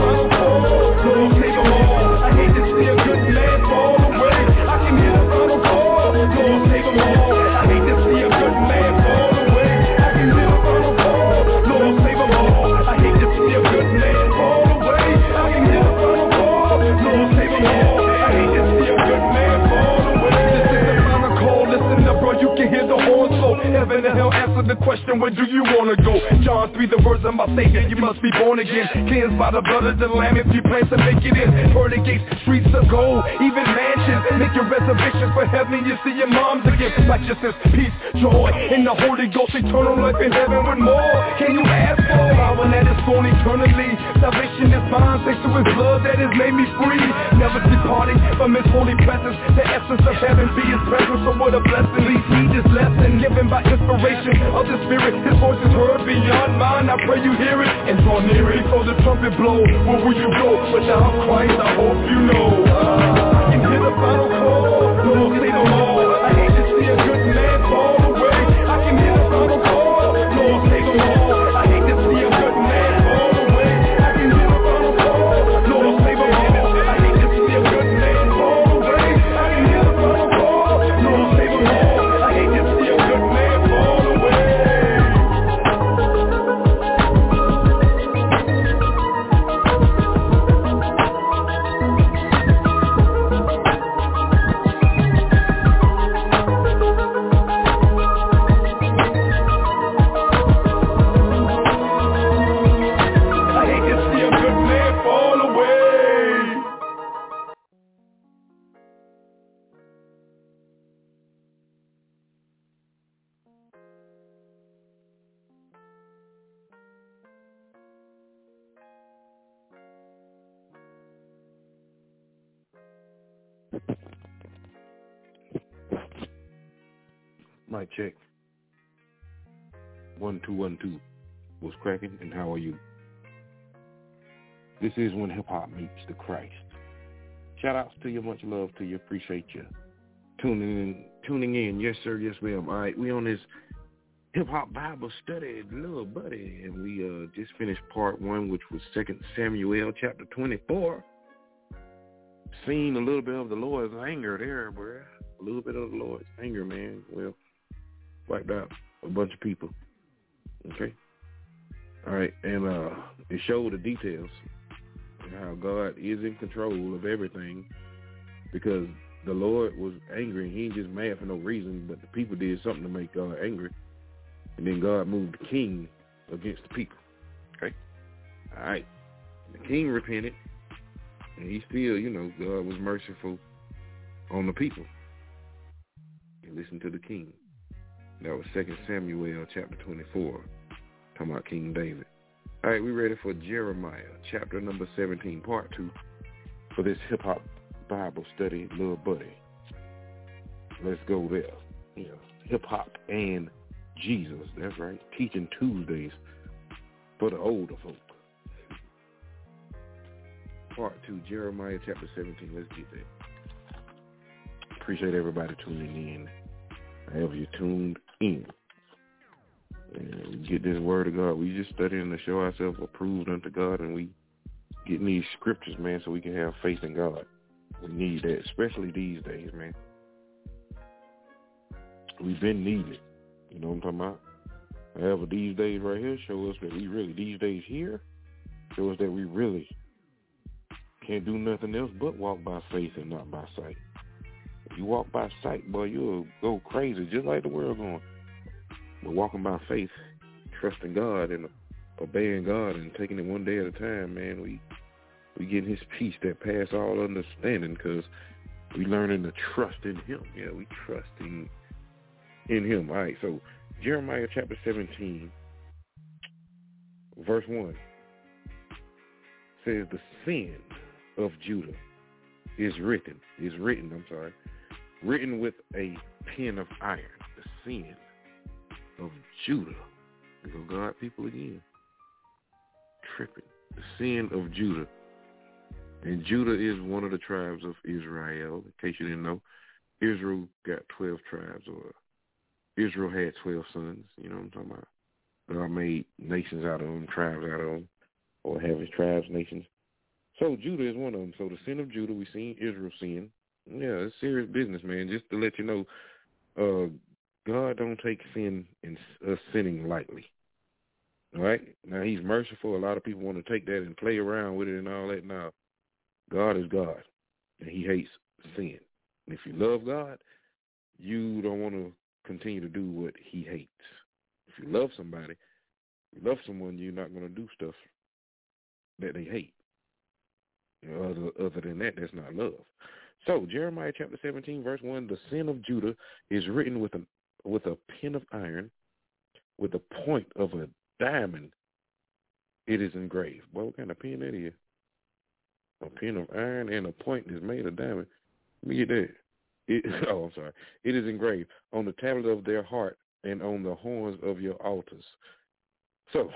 Lord save them all. I hate to see a good man fall away. I can hear the final call. Lord save them all. I hate to see a good man fall away. I can hear the final call. Lord save them all. I hate to see a good man fall away. I can hear the final call. Lord save them all. I hate to see a good man fall away. This is the final call. Listen up, bro, you can hear the horn slow. Heaven and hell answer the question, where do you wanna go? John three, the words of my Savior, you must be born again. Cleansed by the blood of the Lamb if you plan to make it in. Pearly gates, streets of gold, even mansions. Make your reservations for heaven, you see your moms again. Righteousness, peace, joy, in the Holy Ghost, eternal life in heaven with more. Can you ask for power that is born eternally? Salvation is mine, thanks to his blood that has made me free. Never departing from his holy presence. The essence of heaven be his presence, so what a blessing. Please heed this lesson, given by inspiration of the Spirit. His voice is heard beyond mine, I pray you hear it and draw near it. Before the trumpet blow, where will you go? Without Christ, I hope you know. I can hear the final call, Lord save them all. I hate to see a good man fall away. I can hear the final call, Lord save them all. I hate to see a good man fall away. I can hear the final call, Lord save them all. I hate to see a good man fall away. I can hear the final call, Lord save them all. I hate to see a good man fall away. Mic check. One, two, one, two. What's cracking, and how are you? This is When Hip Hop Meets the Christ. Shout outs to you, much love to you, appreciate you tuning in. Tuning in, yes sir, yes ma'am. All right, we on this hip hop Bible study, little buddy, and we uh just finished part one, which was Second Samuel chapter twenty-four. Seen a little bit of the Lord's anger there, bro. A little bit of the Lord's anger, man. Well, wiped out a bunch of people. Okay. All right, and uh, it showed the details and how God is in control of everything, because the Lord was angry. He ain't just mad for no reason, but the people did something to make God angry, and then God moved the king against the people. Okay, all right. The king repented, and he still, you know, God was merciful on the people. And listen to the king. That was Second Samuel chapter twenty-four. Talking about King David. All right, we ready for Jeremiah, chapter number seventeen, part two, for this hip-hop Bible study, little buddy. Let's go there. Yeah, hip-hop and Jesus, that's right. Teaching Tuesdays for the older folk. Part two, Jeremiah, chapter seventeen. Let's get there. Appreciate everybody tuning in. However you tuned in. And get this word of God. We just studying to show ourselves approved unto God, and we getting these scriptures, man, so we can have faith in God. We need that, especially these days, man. We've been needing it. You know what I'm talking about? However, these days right here show us that we really, these days here, show us that we really can't do nothing else but walk by faith and not by sight. If you walk by sight, boy, you'll go crazy, just like the world going. But walking by faith, trusting God and obeying God and taking it one day at a time, man, we we getting his peace that pass all understanding, because we learning to trust in him. Yeah, we trusting in him. All right, so Jeremiah chapter seventeen, verse one says, the sin of Judah is written, is written, I'm sorry, written with a pen of iron. The sin of Judah. There go God people again. Tripping. The sin of Judah. And Judah is one of the tribes of Israel. In case you didn't know, Israel got twelve tribes, or Israel had twelve sons. You know what I'm talking about? God made nations out of them, tribes out of them, or having tribes, nations. So Judah is one of them. So the sin of Judah, we seen Israel sin. Yeah, it's serious business, man. Just to let you know, uh, God don't take sin and uh, sinning lightly. All right? Now, he's merciful. A lot of people want to take that and play around with it and all that. Now, God is God, and he hates sin. And if you love God, you don't want to continue to do what he hates. If you love somebody, you love someone, you're not going to do stuff that they hate. You know, other, other than that, that's not love. So, Jeremiah chapter seventeen, verse one, the sin of Judah is written with a with a pen of iron, with the point of a diamond, it is engraved. Well, what kind of pen that is? A pen of iron and a point is made of diamond. Let me get that. It, oh, I'm sorry. It is engraved on the tablet of their heart and on the horns of your altars. So,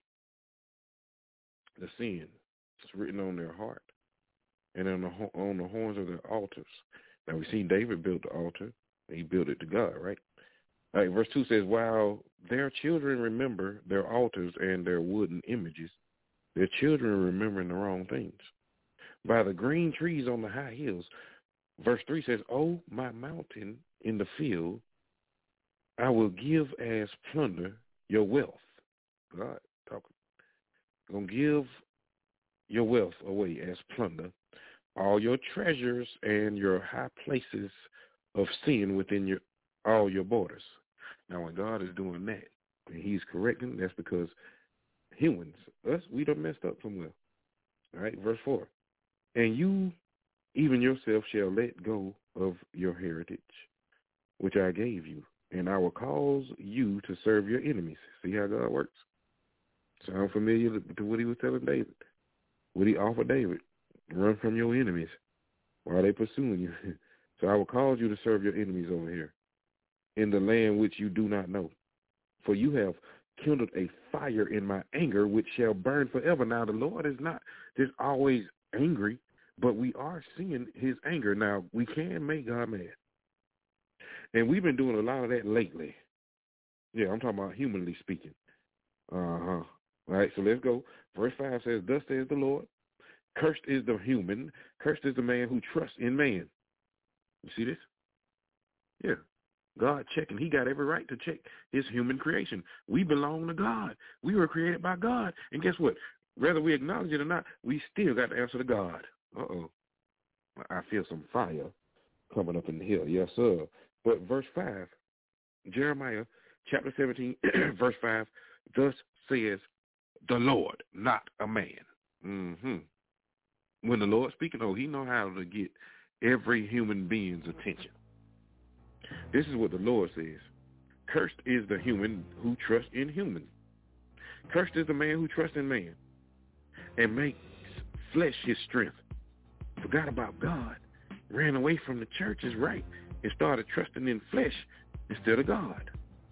the sin is written on their heart and on the, on the horns of their altars. Now, we see David built the altar. He built it to God, right? All right, verse two says, while their children remember their altars and their wooden images, their children are remembering the wrong things. By the green trees on the high hills, verse three says, oh, my mountain in the field, I will give as plunder your wealth. God talking. I'm going to give your wealth away as plunder, all your treasures and your high places of sin within your all your borders. Now, when God is doing that, and he's correcting, that's because humans, us, we done messed up somewhere. All right, verse four. And you, even yourself, shall let go of your heritage, which I gave you, and I will cause you to serve your enemies. See how God works? Sound familiar to what he was telling David? What he offered David? Run from your enemies while they pursuing you. So I will cause you to serve your enemies over here in the land which you do not know. For you have kindled a fire in my anger, which shall burn forever. Now, the Lord is not just always angry, but we are seeing his anger. Now, we can make God mad. And we've been doing a lot of that lately. Yeah, I'm talking about humanly speaking. Uh-huh. All right, so let's go. Verse five says, thus says the Lord, cursed is the human, cursed is the man who trusts in man. You see this? Yeah. God checking. He got every right to check his human creation. We belong to God. We were created by God. And guess what? Whether we acknowledge it or not, we still got to answer to God. Uh-oh. I feel some fire coming up in the hill. Yes, sir. But verse five, Jeremiah chapter seventeen, verse five, thus says the Lord, not a man. Mm-hmm. When the Lord speaking, oh, he know how to get every human being's attention. This is what the Lord says. Cursed is the human who trusts in human. Cursed is the man who trusts in man and makes flesh his strength. Forgot about God. Ran away from the church is right and started trusting in flesh instead of God.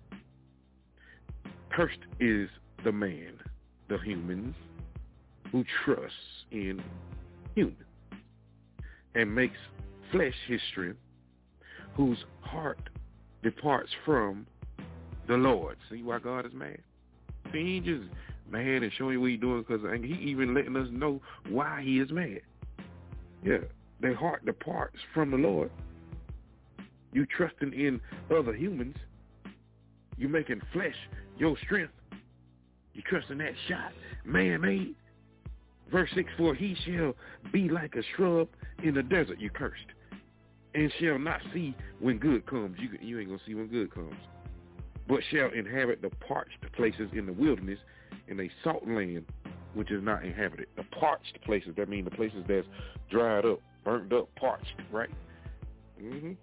Cursed is the man, the human, who trusts in human and makes flesh his strength, whose heart departs from the Lord. See why God is mad? See, he ain't just mad and showing you what he's doing, because he even letting us know why he is mad. Yeah, their heart departs from the Lord. You trusting in other humans. You making flesh your strength. You trusting that shot, man-made. Verse six, for he shall be like a shrub in the desert. You cursed. And shall not see when good comes. You, you ain't going to see when good comes. But shall inhabit the parched places in the wilderness, in a salt land which is not inhabited. The parched places, that means the places that's dried up, burnt up, parched, right? Mm-hmm.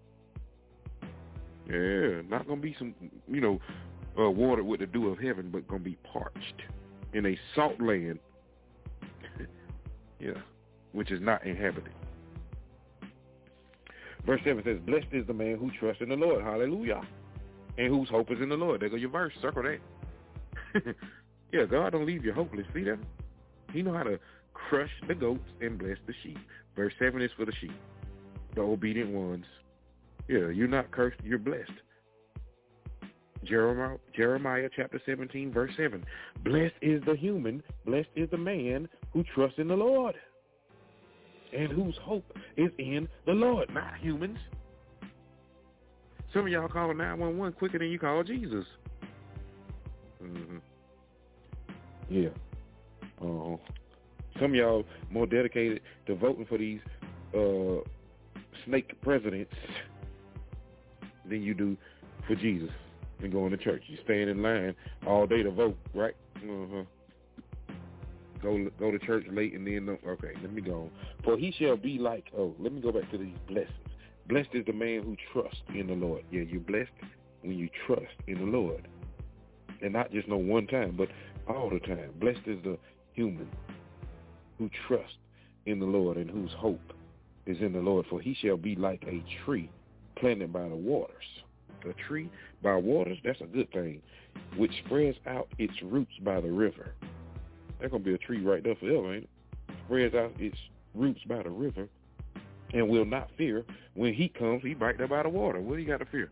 Yeah, not going to be some, you know, uh, water with the dew of heaven, but going to be parched in a salt land, yeah, which is not inhabited. Verse seven says, blessed is the man who trusts in the Lord, hallelujah, and whose hope is in the Lord. There go your verse, circle that. Yeah, God don't leave you hopeless, see that? He know how to crush the goats and bless the sheep. Verse seven is for the sheep, the obedient ones. Yeah, you're not cursed, you're blessed. Jeremiah, Jeremiah chapter seventeen, verse seven. Blessed is the human, blessed is the man who trusts in the Lord and whose hope is in the Lord, not humans. Some of y'all call nine one one quicker than you call Jesus. Mm-hmm. Yeah. Uh, some of y'all more dedicated to voting for these uh, snake presidents than you do for Jesus and going to church. You stand in line all day to vote, right? Uh-huh. Go go to church late and then, okay, let me go on. For he shall be like, oh, let me go back to these blessings. Blessed is the man who trusts in the Lord. Yeah, you're blessed when you trust in the Lord. And not just no one time, but all the time. Blessed is the human who trusts in the Lord and whose hope is in the Lord. For he shall be like a tree planted by the waters. A tree by waters, that's a good thing, which spreads out its roots by the river. That's going to be a tree right there forever, ain't it? Spreads out its roots by the river and will not fear. When he comes, he right there by the water. What do you got to fear?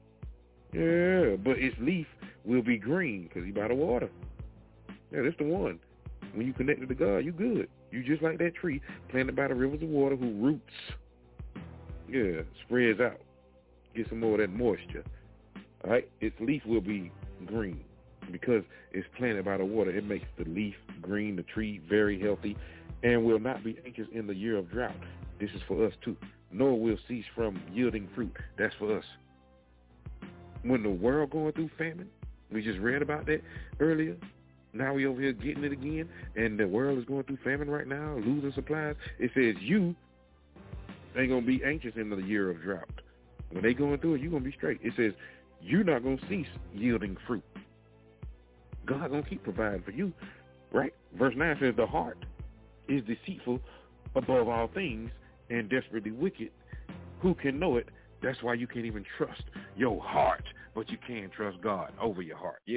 Yeah, but its leaf will be green because he by the water. Yeah, that's the one. When you connected to God, you good. You just like that tree planted by the rivers of water who roots, yeah, spreads out. Get some more of that moisture. All right? Its leaf will be green because it's planted by the water. It makes the leaf green, the tree very healthy, and will not be anxious in the year of drought. This is for us too. Nor will cease from yielding fruit. That's for us. When the world going through famine, we just read about that earlier. Now we over here getting it again, and the world is going through famine right now, losing supplies. It says you ain't going to be anxious in the year of drought. When they going through it, you're going to be straight. It says you're not going to cease yielding fruit. God going to keep providing for you, right? Verse nine says the heart is deceitful above all things and desperately wicked. Who can know it? That's why you can't even trust your heart, but you can trust God over your heart. Yeah,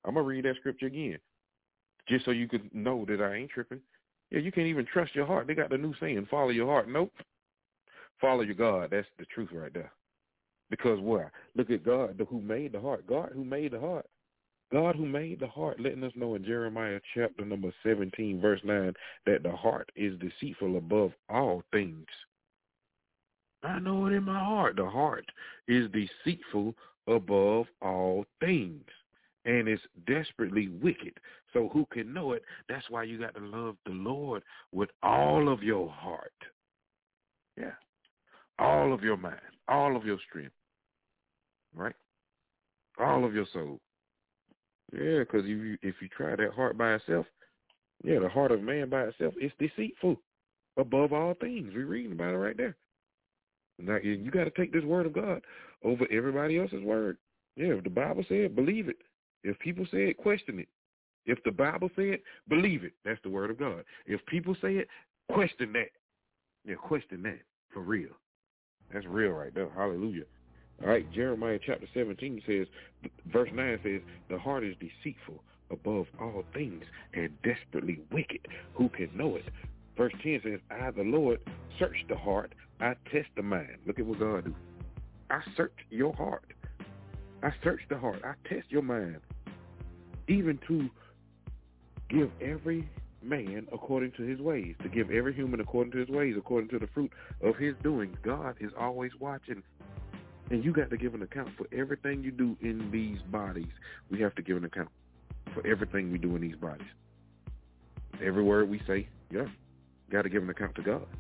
I'm going to read that scripture again just so you could know that I ain't tripping. Yeah, you can't even trust your heart. They got the new saying, follow your heart. Nope. Follow your God. That's the truth right there. Because why? Look at God, the, who made the heart. God who made the heart. God who made the heart, letting us know in Jeremiah chapter number seventeen, verse nine, that the heart is deceitful above all things. I know it in my heart. The heart is deceitful above all things, and it's desperately wicked. So who can know it? That's why you got to love the Lord with all of your heart. Yeah. All of your mind, all of your strength, right? All of your soul. Yeah, because if you, if you try that heart by itself, yeah, the heart of man by itself is deceitful above all things. We're reading about it right there. Now, you got to take this word of God over everybody else's word. Yeah, if the Bible said, believe it. If people say it, question it. If the Bible said, believe it. That's the word of God. If people say it, question that. Yeah, question that for real. That's real right there. Hallelujah. All right, Jeremiah chapter seventeen says, verse nine says, the heart is deceitful above all things and desperately wicked. Who can know it? Verse ten says, I, the Lord, search the heart. I test the mind. Look at what God do. I search your heart. I search the heart. I test your mind. Even to give every man according to his ways, to give every human according to his ways, according to the fruit of his doings. God is always watching. And you got to give an account for everything you do in these bodies. We have to give an account for everything we do in these bodies. Every word we say, yeah, got to give an account to God.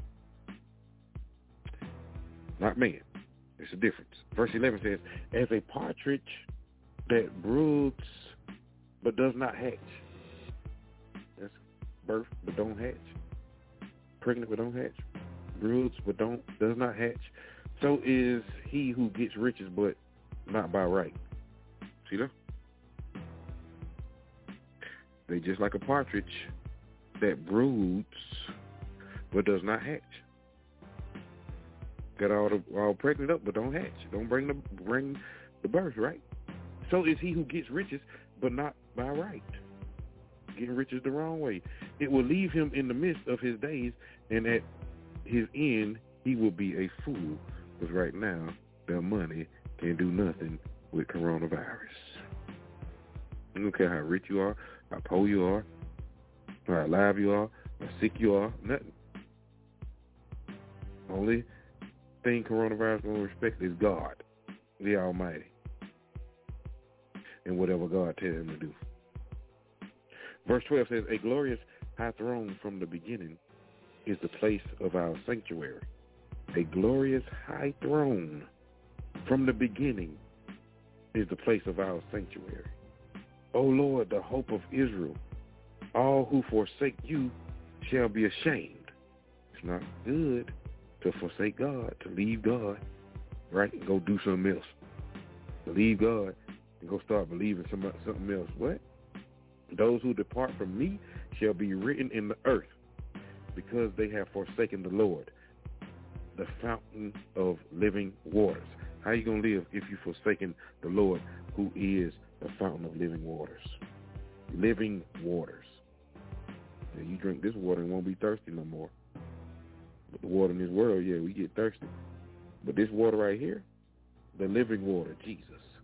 Not man. There's a difference. Verse eleven says, as a partridge that broods but does not hatch. That's birth but don't hatch. Pregnant but don't hatch. Broods but don't does not hatch. So is he who gets riches but not by right. See that? They just like a partridge that broods but does not hatch. Got all the all pregnant up but don't hatch. Don't bring the bring the birth, right? So is he who gets riches but not by right. Getting riches the wrong way. It will leave him in the midst of his days, and at his end he will be a fool. Because right now, their money can't do nothing with coronavirus. I don't care how rich you are, how poor you are, how alive you are, how sick you are, nothing. Only thing coronavirus going to respect is God, the Almighty, and whatever God tells him to do. Verse twelve says, a glorious high throne from the beginning is the place of our sanctuary. A glorious high throne from the beginning is the place of our sanctuary. O Lord, the hope of Israel, all who forsake you shall be ashamed. It's not good to forsake God, to leave God, right, and go do something else. To leave God and go start believing something else. What? Those who depart from me shall be written in the earth, because they have forsaken the Lord, the fountain of living waters. How are you going to live if you've forsaken the Lord, who is the fountain of living waters? Living waters. Yeah, you drink this water and won't be thirsty no more. But the water in this world, yeah, we get thirsty. But this water right here, the living water, Jesus.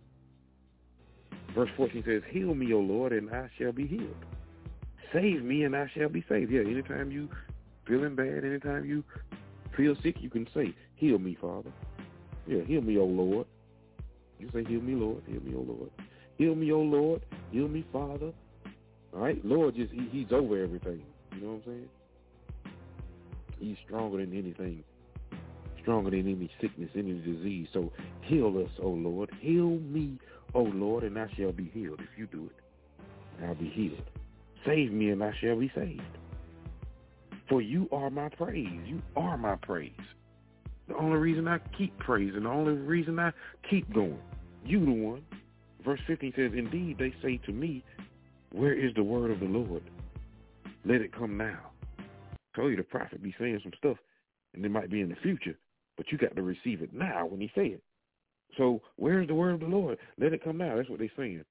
Verse fourteen says, heal me, O Lord, and I shall be healed. Save me, and I shall be saved. Yeah, anytime you feeling bad, anytime you feel sick, you can say, heal me, Father. Yeah, heal me, O Lord. You say, heal me, Lord. Heal me, O Lord. Heal me, O Lord. Heal me, Father. All right? Lord, just he, he's over everything. You know what I'm saying? He's stronger than anything. Stronger than any sickness, any disease. So heal us, O Lord. Heal me, O Lord, and I shall be healed. If you do it, I'll be healed. Save me, and I shall be saved. For you are my praise. You are my praise. The only reason I keep praising, the only reason I keep going. You the one. Verse fifteen says, indeed, they say to me, where is the word of the Lord? Let it come now. I told you the prophet be saying some stuff, and it might be in the future, but you got to receive it now when he say it. So where's the word of the Lord? Let it come now. That's what they're saying.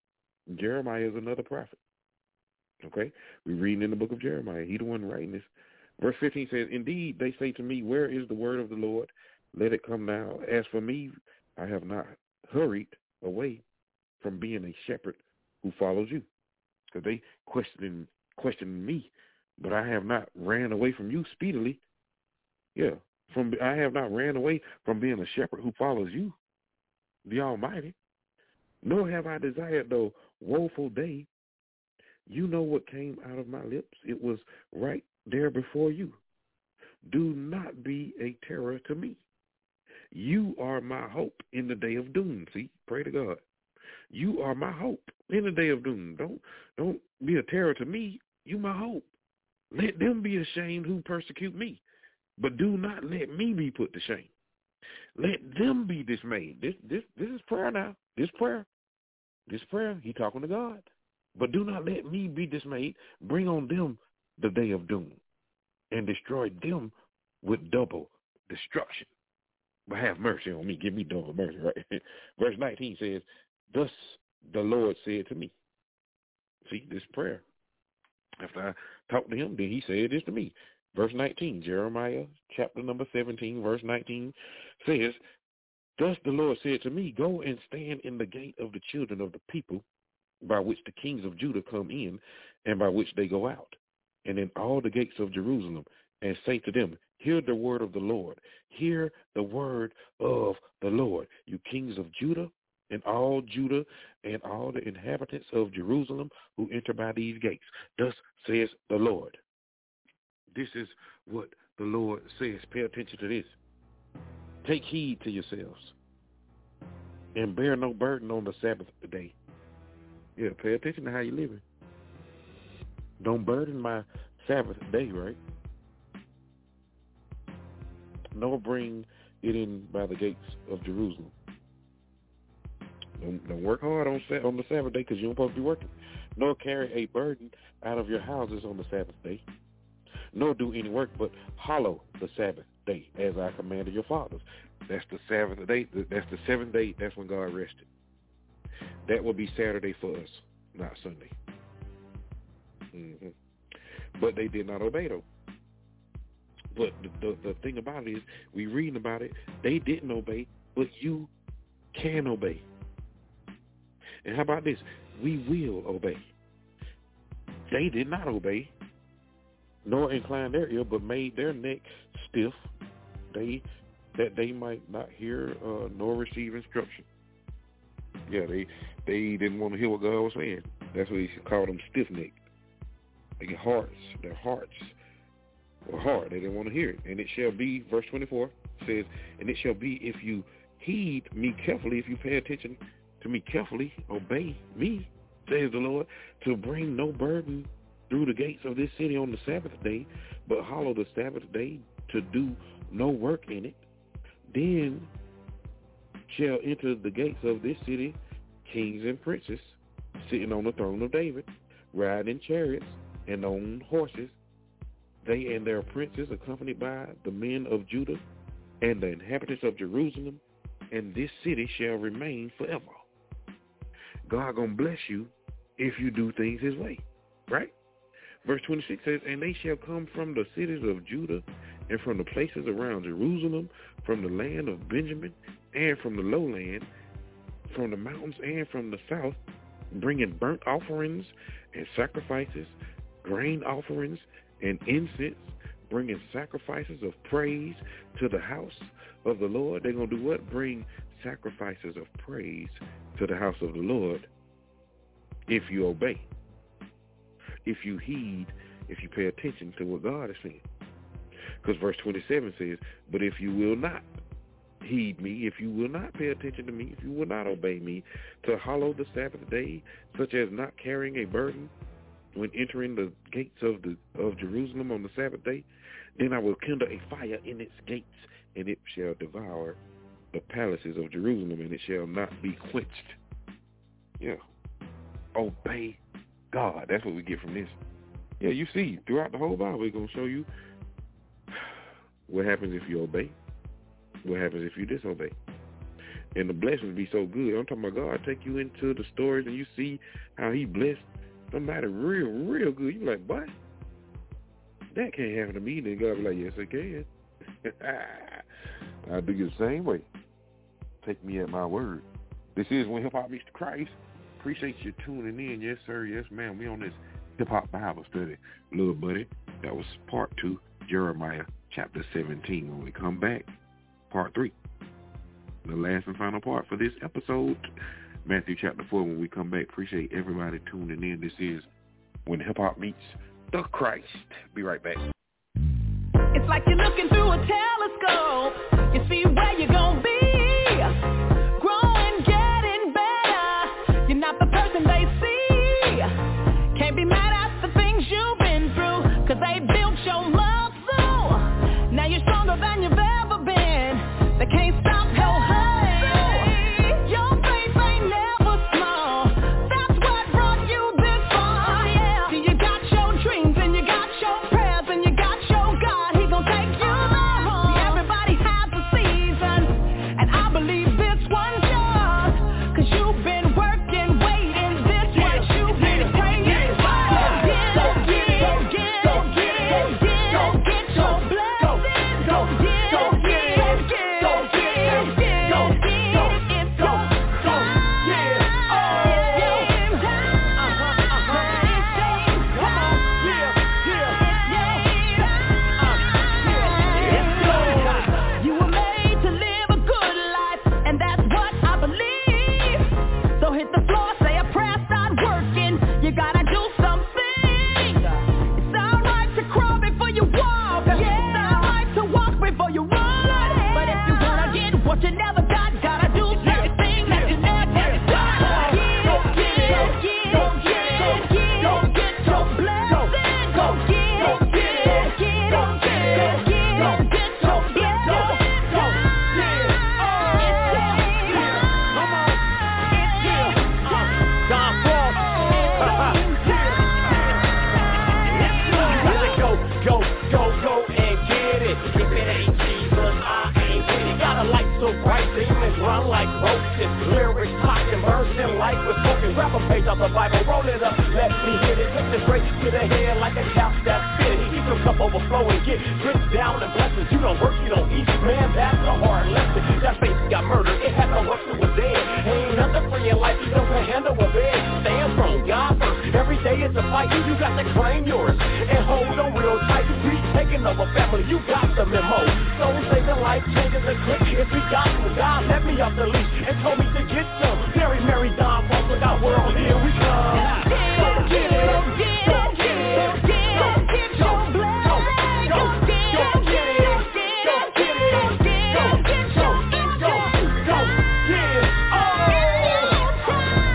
Jeremiah is another prophet. Okay? We're reading in the book of Jeremiah. He the one writing this. Verse fifteen says, indeed, they say to me, where is the word of the Lord? Let it come now. As for me, I have not hurried away from being a shepherd who follows you. Because they questioning, questioning me, but I have not ran away from you speedily. Yeah, from I have not ran away from being a shepherd who follows you, the Almighty. Nor have I desired the woeful day. You know what came out of my lips. It was right there before you. Do not be a terror to me. You are my hope in the day of doom. See, pray to God. You are my hope in the day of doom. Don't don't be a terror to me. You my hope. Let them be ashamed who persecute me, but do not let me be put to shame. Let them be dismayed. This this this is prayer now. This prayer. This prayer. He talking to God. But do not let me be dismayed. Bring on them the day of doom and destroy them with double destruction. But have mercy on me. Give me double mercy, right? Verse nineteen says, thus the Lord said to me. See, this prayer. After I talked to him, then he said this to me. Verse nineteen, Jeremiah chapter number seventeen, verse nineteen says, thus the Lord said to me, go and stand in the gate of the children of the people by which the kings of Judah come in and by which they go out, and in all the gates of Jerusalem, and say to them, hear the word of the Lord. Hear the word of the Lord, you kings of Judah, and all Judah and all the inhabitants of Jerusalem who enter by these gates. Thus says the Lord. This is what the Lord says. Pay attention to this. Take heed to yourselves and bear no burden on the Sabbath day. Yeah, pay attention to how you're living. Don't burden my Sabbath day, right? Nor bring it in by the gates of Jerusalem. Don't, don't work hard on on the Sabbath day because you're supposed to be working. Nor carry a burden out of your houses on the Sabbath day. Nor do any work, but hallow the Sabbath day as I commanded your fathers. That's the Sabbath day. That's the seventh day. That's when God rested. That will be Saturday for us, not Sunday. Mm-hmm. But they did not obey, though. But the, the, the thing about it is, we reading about it, they didn't obey, but you can obey. And how about this? We will obey. They did not obey, nor incline their ear, but made their neck stiff, they that they might not hear uh, nor receive instruction. Yeah, they they didn't want to hear what God was saying. That's what he called them, stiff-necked. Their hearts, their hearts were hard. They didn't want to hear it. And it shall be, verse twenty-four says, and it shall be if you heed me carefully, if you pay attention to me carefully, obey me, says the Lord, to bring no burden through the gates of this city on the Sabbath day, but hallow the Sabbath day to do no work in it. Then shall enter the gates of this city kings and princes sitting on the throne of David, riding in chariots and on horses, they and their princes accompanied by the men of Judah and the inhabitants of Jerusalem, and this city shall remain forever. God gonna bless you if you do things his way, right? Verse twenty-six says, and they shall come from the cities of Judah and from the places around Jerusalem, from the land of Benjamin and from the lowland, from the mountains and from the south, bringing burnt offerings and sacrifices, grain offerings and incense, bringing sacrifices of praise to the house of the Lord. They're going to do what? Bring sacrifices of praise to the house of the Lord if you obey, if you heed, if you pay attention to what God is saying. Because verse twenty-seven says, but if you will not heed me, if you will not pay attention to me, if you will not obey me, to hallow the Sabbath day, such as not carrying a burden when entering the gates of the of Jerusalem on the Sabbath day, then I will kindle a fire in its gates, and it shall devour the palaces of Jerusalem, and it shall not be quenched. Yeah. Obey God. That's what we get from this. Yeah, you see, throughout the whole Bible, we're going to show you what happens if you obey, what happens if you disobey. and the blessings be so good. I'm talking about God take you into the stories and you see how he blessed somebody real, real good. You like, what? That can't happen to me. Then God be like, yes, it can. I do it the same way. Take me at my word. This is When Hip Hop Meets the Christ. Appreciate you tuning in. Yes, sir. Yes, ma'am. We on this Hip Hop Bible study, little buddy. That was part two, Jeremiah chapter seventeen. When we come back, part three, the last and final part for this episode, Matthew chapter four. When we come back, appreciate everybody tuning in. This is When Hip Hop Meets the Christ. Be right back. It's like you're looking through a telescope. You see where you're gonna be. Growing, getting better. You're not the person they see. Can't be mad at the things you've been through, 'cause they built your muscle. Now you're stronger than you've ever been. They can't stop your hustle. Your faith ain't never small. That's what brought you this far. Yeah. See, you got your dreams and you got your prayers and you got your God. He gon' take you there. See, everybody has a season, and I believe this one's yours, 'cause you've been working, waiting. This what you've been praying for. Go get it, go get it, go get it, go get your blessing. Go get it, go get it, go get it, go get it, go get it. It's your time. It's your time. Uh-huh, uh-huh. It's your time. Yeah, yeah, yeah. It's your time. You were made to live a good life, and that's what I believe. So hit the floor, say a prayer, start working. You gotta do something. It's alright to crawl before you walk. It's alright to walk before you run. But if you wanna get what you never got, gotta do certain things that you never done. Go get it, go get it, go get it, go get your blessing. Go get it, go get it, go get it, go get it, go get your blessing. Go get it. It's your time. Come on. It's your time. Don Frost. Go, go, go, go and get it. If it ain't Jesus, I ain't with it. Got a light so bright, demons run like roaches. Lyrics talking, bursting like with smoking. Grab a page off the Bible, roll it up, let me hit it. Take the straight to the head like a couch that's fitted. Keep your cup overflowing, get dripped down and blessings. You don't work, you don't eat. Man, that's a hard lesson. That face got murdered, it had no work to was dead. Ain't nothing free in life, you don't can handle a bed. Stand strong, God first. Every day is a fight, you got to claim yours. And hold on real tight, we taking over family, you got the memo. Soul saving, life changing the click. If we got some, God let me off the leash and told me to get some. Mary, Mary, Don Frost, look out world, here we come. Go get it, go get it, go get it, go get it, go get your blessing. Go get it, go get it, go get it, go get it, go get your, go, go, get it. Oh, yeah, yeah,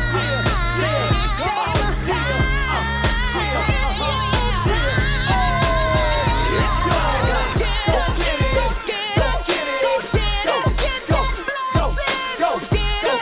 come on, yeah, uh, yeah, uh-huh, yeah. Let's go. Go get it, go get it, go get it, go get it, go, go, go, go,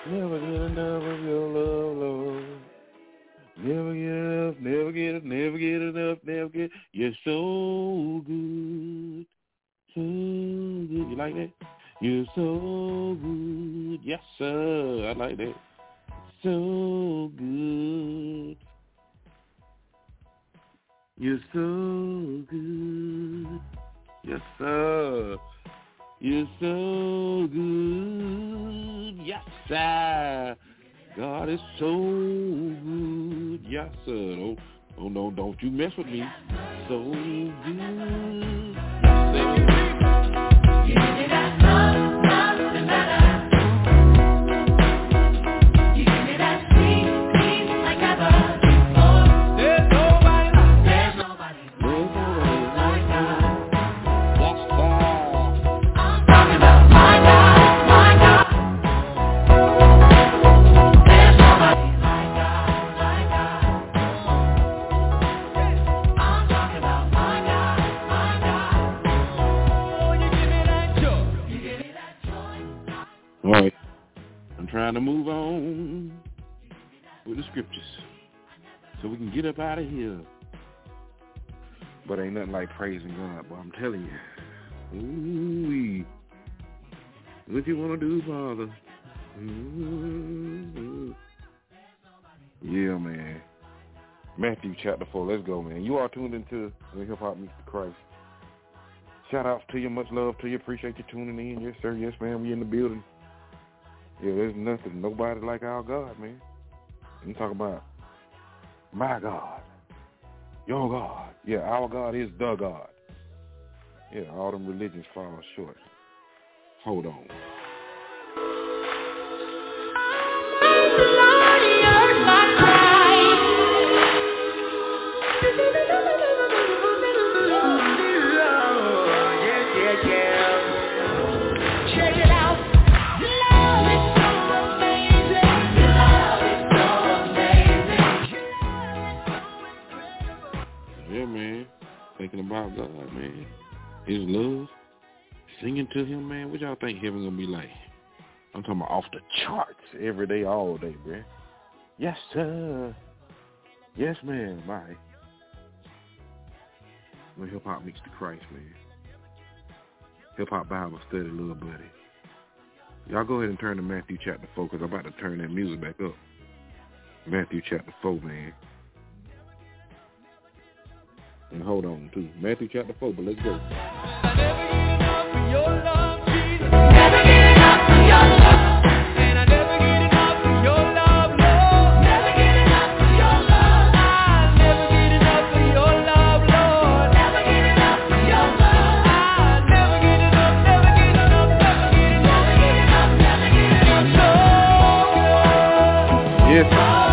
Never get enough of your love, Lord. Never get enough, never get, never get enough, never get. You're so good, so good. You like that? You're so good, yes sir. I like that. So good. You're so good, yes sir. You're so good, yes sir. God is so good, yes sir. Don't, oh no, don't you mess with me. So good, yes sir. You give me that love, love, and better. You give me that sweet, sweet like ever before. There's nobody, there's nobody, there's nobody like God. Yes sir. I'm talking about my God, my God. All right, I'm trying to move on with the scriptures so we can get up out of here. But ain't nothing like praising God, but I'm telling you, ooh, what you want to do, Father? Ooh. Yeah, man. Matthew chapter four, let's go, man. You are tuned into the Hip Hop Meets the Christ. Shout outs to you, much love to you. Appreciate you tuning in. Yes, sir. Yes, man. We in the building. Yeah, there's nothing, nobody like our God, man. You talk about my God, your God. Yeah, our God is the God. Yeah, all them religions fall short. Hold on. Thinking about God, man. His love. Singing to him, man. What y'all think heaven gonna be like? I'm talking about off the charts every day, all day, bruh. Yes, sir. Yes, man. Bye. When Hip Hop Meets the Christ, man. Hip Hop Bible Study, little buddy. Y'all go ahead and turn to Matthew chapter four, because I'm about to turn that music back up. Matthew chapter four, man. And hold on, too. Matthew chapter four, but let's go. Never get enough of your love, Jesus. Never get enough of your love. And I never get enough of your love, Lord. Never get enough of your love. I'll never get enough of your love, Lord. Never get enough of your love. I'll never get enough, never get enough, never get enough, never get enough, never get enough. So good. Yes.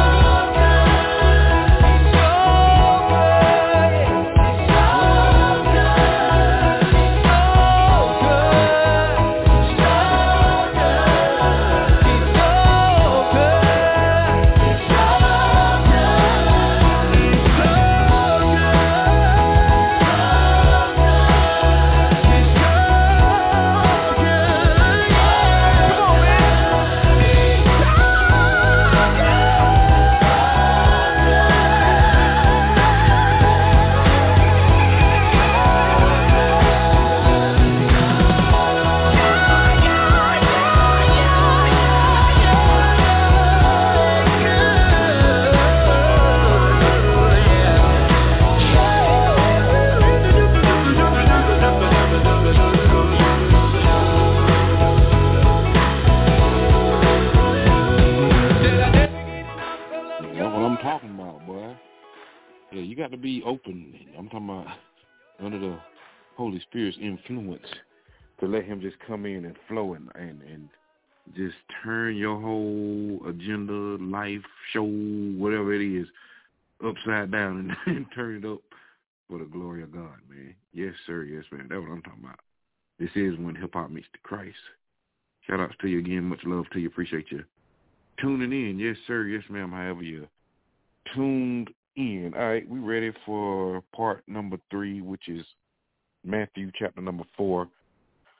To be open. I'm talking about under the Holy Spirit's influence to let him just come in and flow and, and, and just turn your whole agenda, life, show, whatever it is, upside down and, and turn it up for the glory of God, man. Yes, sir. Yes, man. That's what I'm talking about. This is When Hip Hop Meets the Christ. Shout outs to you again. Much love to you. Appreciate you tuning in. Yes, sir. Yes, ma'am. However you tuned in. All right, we ready for part number three, which is Matthew chapter number four.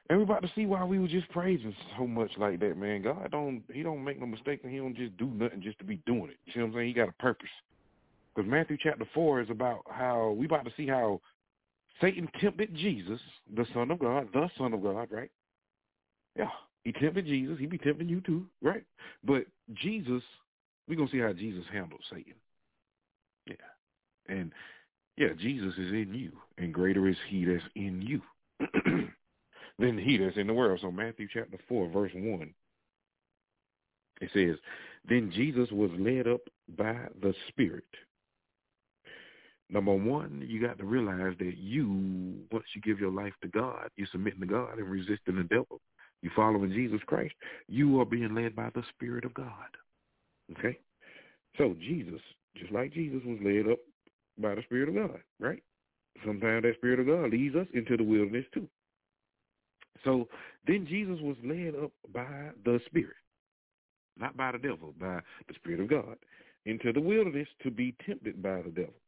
And we about to see why we were just praising so much like that, man. God don't, he don't make no mistake, and he don't just do nothing just to be doing it. You see what I'm saying? He got a purpose. Because Matthew chapter four is about how, we about to see how Satan tempted Jesus, the Son of God, the Son of God, right? Yeah, he tempted Jesus. He be tempting you too, right? But Jesus, we're going to see how Jesus handled Satan. Yeah. And, yeah, Jesus is in you, and greater is he that's in you than he that's in the world. So Matthew chapter four, verse one, it says, then Jesus was led up by the Spirit. Number one, you got to realize that you, once you give your life to God, you're submitting to God and resisting the devil. You following Jesus Christ. You are being led by the Spirit of God. Okay? So Jesus, just like Jesus was led up by the Spirit of God, right? Sometimes that Spirit of God leads us into the wilderness too. So then Jesus was led up by the Spirit, not by the devil, by the Spirit of God, into the wilderness to be tempted by the devil.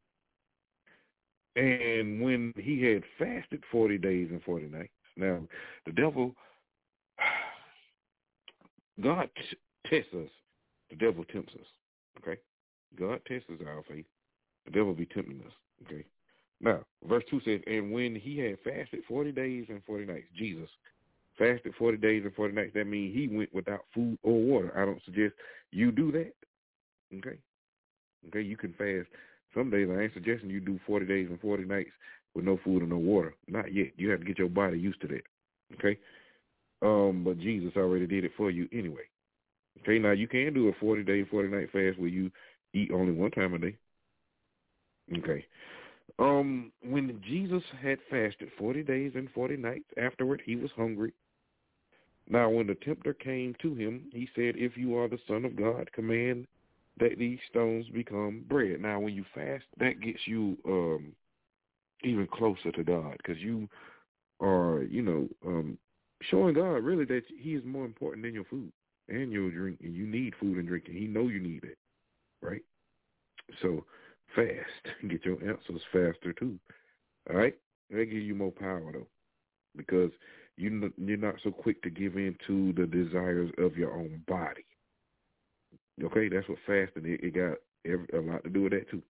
And when he had fasted forty days and forty nights, now the devil, God t- tests us. The devil tempts us, okay? God tests our faith. The devil be tempting us, okay? Now, verse two says, and when he had fasted forty days and forty nights, Jesus fasted forty days and forty nights. That means he went without food or water. I don't suggest you do that, okay? Okay, you can fast. Some days I ain't suggesting you do forty days and forty nights with no food and no water. Not yet. You have to get your body used to that, okay? Um, but Jesus already did it for you anyway. Okay, now you can do a forty-day, forty-night fast where you eat only one time a day. Okay. Um, when Jesus had fasted forty days and forty nights, afterward he was hungry. Now when the tempter came to him, he said, if you are the Son of God, command that these stones become bread. Now when you fast, that gets you um, even closer to God, because you are, you know, um, showing God really that he is more important than your food and your drink, and you need food and drink, and he know you need it, right? So fast, get your answers faster too, all right? That gives you more power though, because you, you're not so quick to give in to the desires of your own body. Okay, that's what fasting, it, it got every, a lot to do with that too.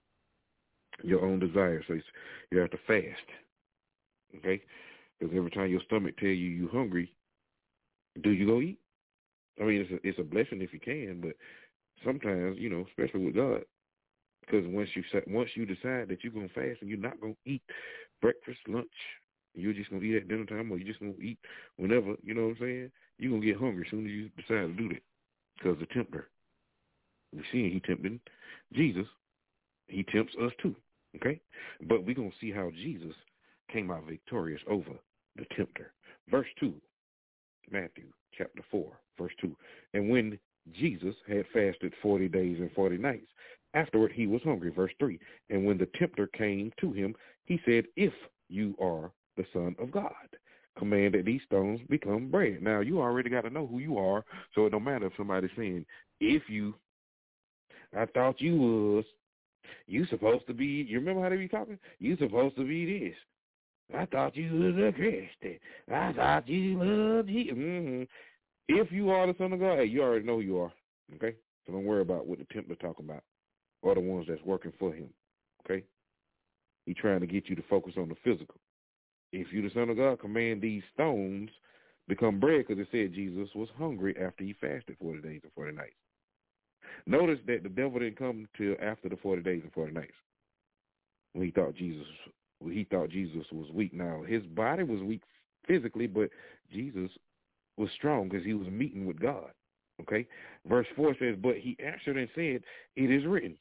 Your own desires. So you have to fast, okay? Because every time your stomach tell you you're hungry, do you go eat? I mean, it's a, it's a blessing if you can, but sometimes, you know, especially with God, because once you once you decide that you're going to fast and you're not going to eat breakfast, lunch, you're just going to eat at dinner time, or you're just going to eat whenever, you know what I'm saying, you're going to get hungry as soon as you decide to do that, because the tempter, we see he tempted Jesus, he tempts us too, okay? But we're going to see how Jesus came out victorious over the tempter. Verse two, Matthew chapter four, verse two. And when Jesus had fasted forty days and forty nights, afterward he was hungry. Verse three. And when the tempter came to him, he said, if you are the Son of God, command that these stones become bread. Now, you already got to know who you are, so it don't matter if somebody's saying, if you, I thought you was, you supposed to be, you remember how they be talking? You supposed to be this. I thought you was a Christian. I thought you loved Jesus. Mm-hmm. If you are the Son of God, hey, you already know who you are, okay? So don't worry about what the tempter talking about, or the ones that's working for him, okay? He trying to get you to focus on the physical. If you the Son of God, command these stones become bread, because it said Jesus was hungry after he fasted forty days and forty nights. Notice that the devil didn't come till after the forty days and forty nights, when he thought Jesus when he thought Jesus was weak. Now, his body was weak physically, but Jesus was strong because he was meeting with God, okay? Verse four says, but he answered and said, it is written,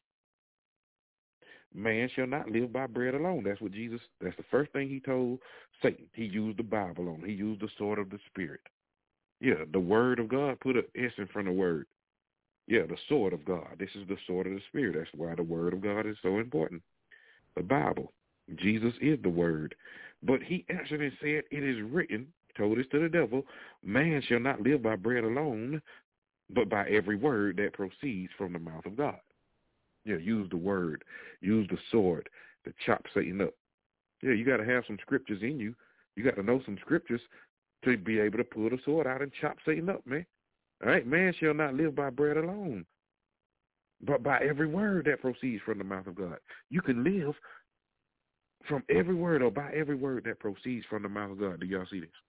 man shall not live by bread alone. That's what Jesus, that's the first thing he told Satan. He used the Bible on. He used the sword of the Spirit. Yeah, the word of God, put an S in front of word. Yeah, the sword of God. This is the sword of the Spirit. That's why the word of God is so important. The Bible. Jesus is the word. But he answered and said, it is written, told this to the devil, man shall not live by bread alone, but by every word that proceeds from the mouth of God. Yeah, use the word. Use the sword to chop Satan up. Yeah, you got to have some scriptures in you. You got to know some scriptures to be able to pull the sword out and chop Satan up, man. All right, man shall not live by bread alone, but by every word that proceeds from the mouth of God. You can live from every word or by every word that proceeds from the mouth of God. Do y'all see this?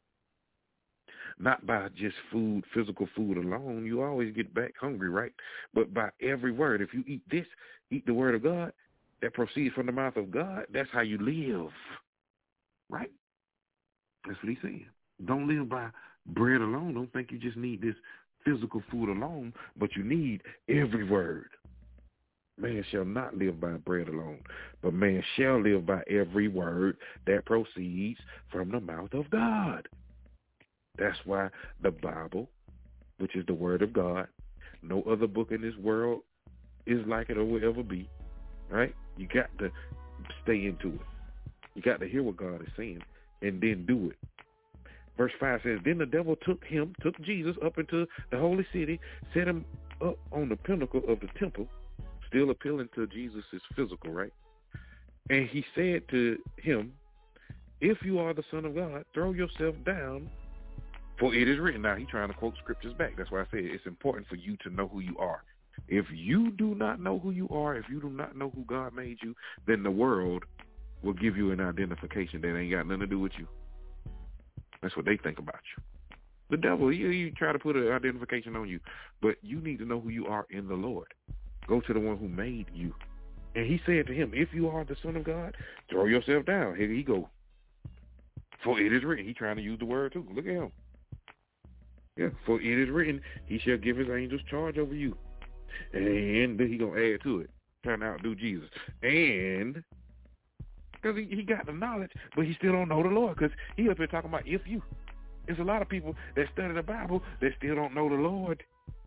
Not by just food, physical food alone. You always get back hungry, right? But by every word. If you eat this, eat the word of God that proceeds from the mouth of God, that's how you live, right? That's what he's saying. Don't live by bread alone. Don't think you just need this physical food alone, but you need every word. Man shall not live by bread alone, but man shall live by every word that proceeds from the mouth of God. That's why the Bible, which is the word of God, no other book in this world is like it or will ever be, right? You got to stay into it. You got to hear what God is saying and then do it. Verse five says, then the devil took him, took Jesus up into the holy city, set him up on the pinnacle of the temple, still appealing to Jesus' physical, right? And he said to him, if you are the Son of God, throw yourself down, for it is written. Now, he's trying to quote scriptures back. That's why I say it's important for you to know who you are. If you do not know who you are, if you do not know who God made you, then the world will give you an identification that ain't got nothing to do with you. That's what they think about you. The devil, he, he try to put an identification on you, but you need to know who you are in the Lord. Go to the one who made you. And he said to him, if you are the Son of God, throw yourself down. Here he go. For it is written. He trying to use the word too. Look at him. Yeah, for it is written, he shall give his angels charge over you. And then he going to add to it, trying to outdo Jesus. And because he, he got the knowledge, but he still don't know the Lord, because he up here talking about if you. There's a lot of people that study the Bible that still don't know the Lord.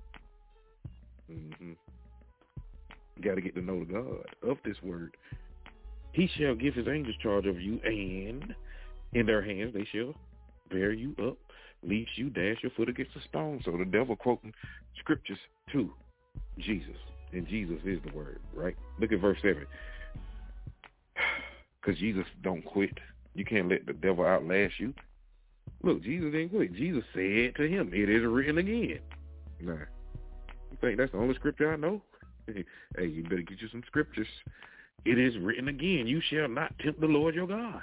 Mm-hmm. You got to get to know the God of this word. He shall give his angels charge over you, and in their hands they shall bear you up, lest you dash your foot against a stone. So the devil quoting scriptures to Jesus, and Jesus is the word, right? Look at verse seven. Because Jesus don't quit. You can't let the devil outlast you. Look, Jesus didn't quit. Jesus said to him, it is written again. Nah, you think that's the only scripture I know? Hey, you better get you some scriptures. It is written again, you shall not tempt the Lord your God.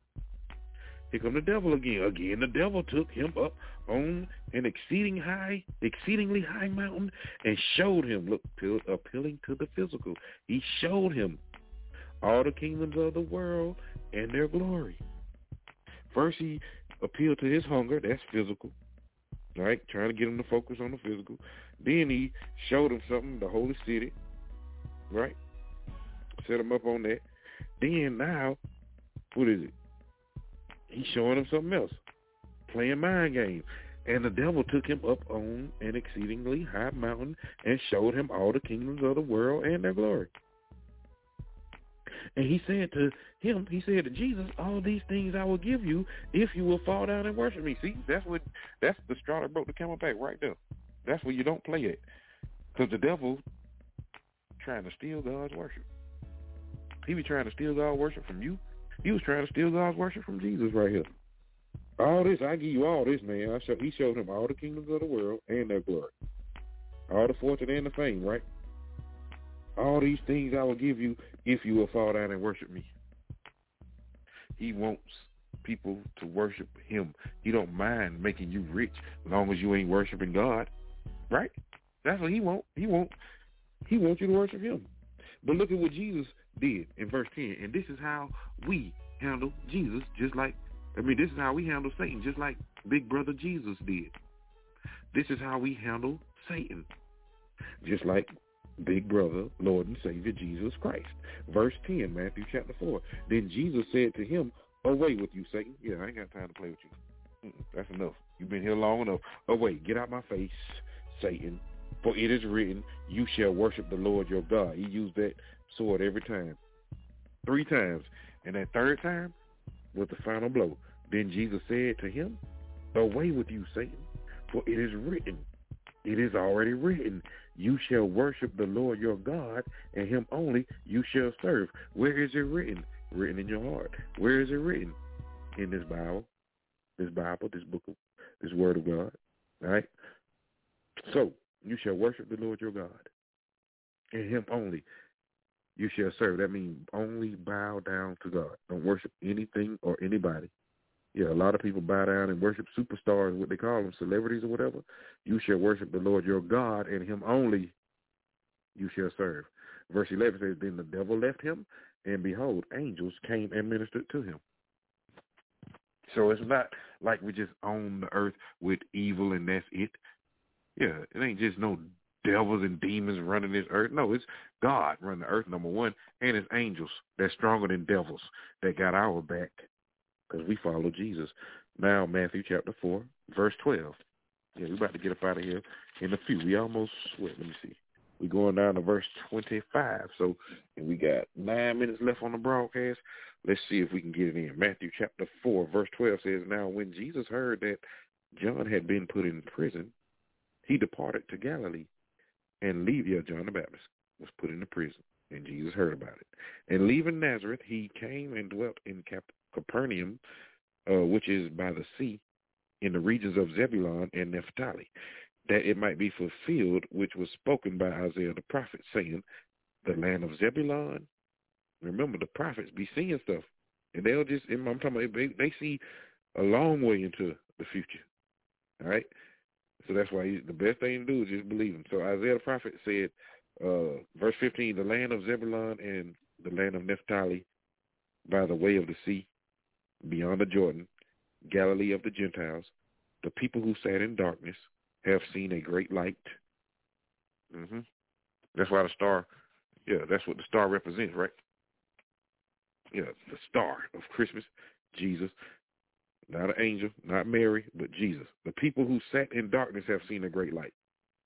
Here come the devil again. Again, the devil took him up on an exceeding high, exceedingly high mountain and showed him, look, appealing to the physical. He showed him all the kingdoms of the world and their glory. First, he appealed to his hunger. That's physical, right? Trying to get him to focus on the physical. Then he showed him something, the holy city, right? Set him up on that. Then now, what is it? He's showing him something else, playing mind games. And the devil took him up on an exceedingly high mountain and showed him all the kingdoms of the world and their glory. And he said to him, he said to Jesus, all these things I will give you if you will fall down and worship me. See, that's what, that's the straw that broke the camel back right there. That's where you don't play it. Because the devil trying to steal God's worship. He was trying to steal God's worship from you. He was trying to steal God's worship from Jesus right here. All this, I give you all this, man. I show, he showed him all the kingdoms of the world and their glory. All the fortune and the fame, right? All these things I will give you if you will fall down and worship me. He wants people to worship him. He don't mind making you rich as long as you ain't worshiping God, right? That's what he want. He want. He wants you to worship him. But look at what Jesus did in verse ten. And this is how we handle Jesus, just like, I mean, this is how we handle Satan, just like Big Brother Jesus did. This is how we handle Satan, just like Big Brother, Lord and Savior Jesus Christ. Verse ten, Matthew chapter four. Then Jesus said to him, away with you, Satan. Yeah, I ain't got time to play with you. Mm-mm, that's enough. You've been here long enough. Away, get out my face, Satan. For it is written, you shall worship the Lord your God. He used that sword every time. Three times. And that third time was the final blow. Then Jesus said to him, away with you, Satan. For it is written, it is already written, you shall worship the Lord your God, and him only you shall serve. Where is it written? Written in your heart. Where is it written? In this Bible, this Bible, this book of this word of God. All right? So, you shall worship the Lord your God, and him only you shall serve. That means only bow down to God. Don't worship anything or anybody. Yeah, a lot of people bow down and worship superstars, what they call them, celebrities or whatever. You shall worship the Lord your God, and him only you shall serve. Verse eleven says, then the devil left him, and behold, angels came and ministered to him. So it's not like we just own the earth with evil and that's it. Yeah, it ain't just no devils and demons running this earth. No, it's God running the earth, number one, and it's angels that's stronger than devils that got our back because we follow Jesus. Now, Matthew chapter four, verse twelve. Yeah, we're about to get up out of here in a few. We almost, wait, let me see. We're going down to verse twenty-five. So and we got nine minutes left on the broadcast. Let's see if we can get it in. Matthew chapter four, verse twelve says, now when Jesus heard that John had been put in prison, he departed to Galilee. And leave, yeah, John the Baptist was put into prison, and Jesus heard about it. And leaving Nazareth, he came and dwelt in Cap- Capernaum, uh, which is by the sea, in the regions of Zebulun and Naphtali, that it might be fulfilled, which was spoken by Isaiah the prophet, saying, the land of Zebulun. Remember, the prophets be seeing stuff, and they'll just, I'm talking about, they, they see a long way into the future, all right? So that's why he, the best thing to do is just believe him. So Isaiah the prophet said, uh, verse fifteen, the land of Zebulun and the land of Naphtali by the way of the sea, beyond the Jordan, Galilee of the Gentiles, the people who sat in darkness have seen a great light. Mm-hmm. That's why the star, yeah, that's what the star represents, right? Yeah, the star of Christmas, Jesus. Not an angel, not Mary, but Jesus. The people who sat in darkness have seen a great light.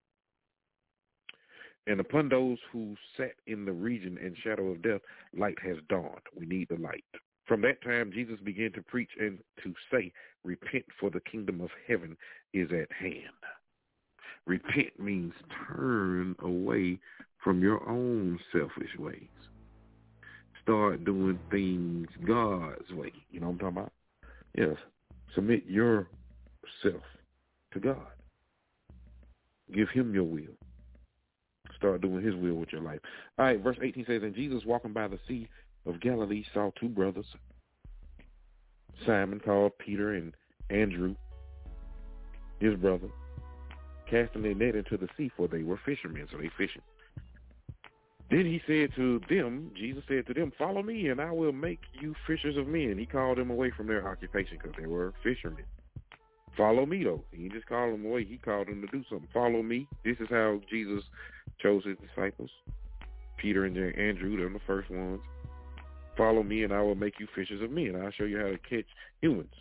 And upon those who sat in the region and shadow of death, light has dawned. We need the light. From that time, Jesus began to preach and to say, repent, for the kingdom of heaven is at hand. Repent means turn away from your own selfish ways. Start doing things God's way. You know what I'm talking about? Yes, submit yourself to God. Give him your will. Start doing his will with your life. All right, verse eighteen says, and Jesus walking by the sea of Galilee saw two brothers, Simon called Peter and Andrew, his brother, casting their net into the sea, for they were fishermen, so they fishing. Then he said to them, Jesus said to them, follow me, and I will make you fishers of men. He called them away from their occupation because they were fishermen. Follow me, though. He didn't just call them away. He called them to do something. Follow me. This is how Jesus chose his disciples. Peter and Andrew, they're the first ones. Follow me, and I will make you fishers of men. I'll show you how to catch humans.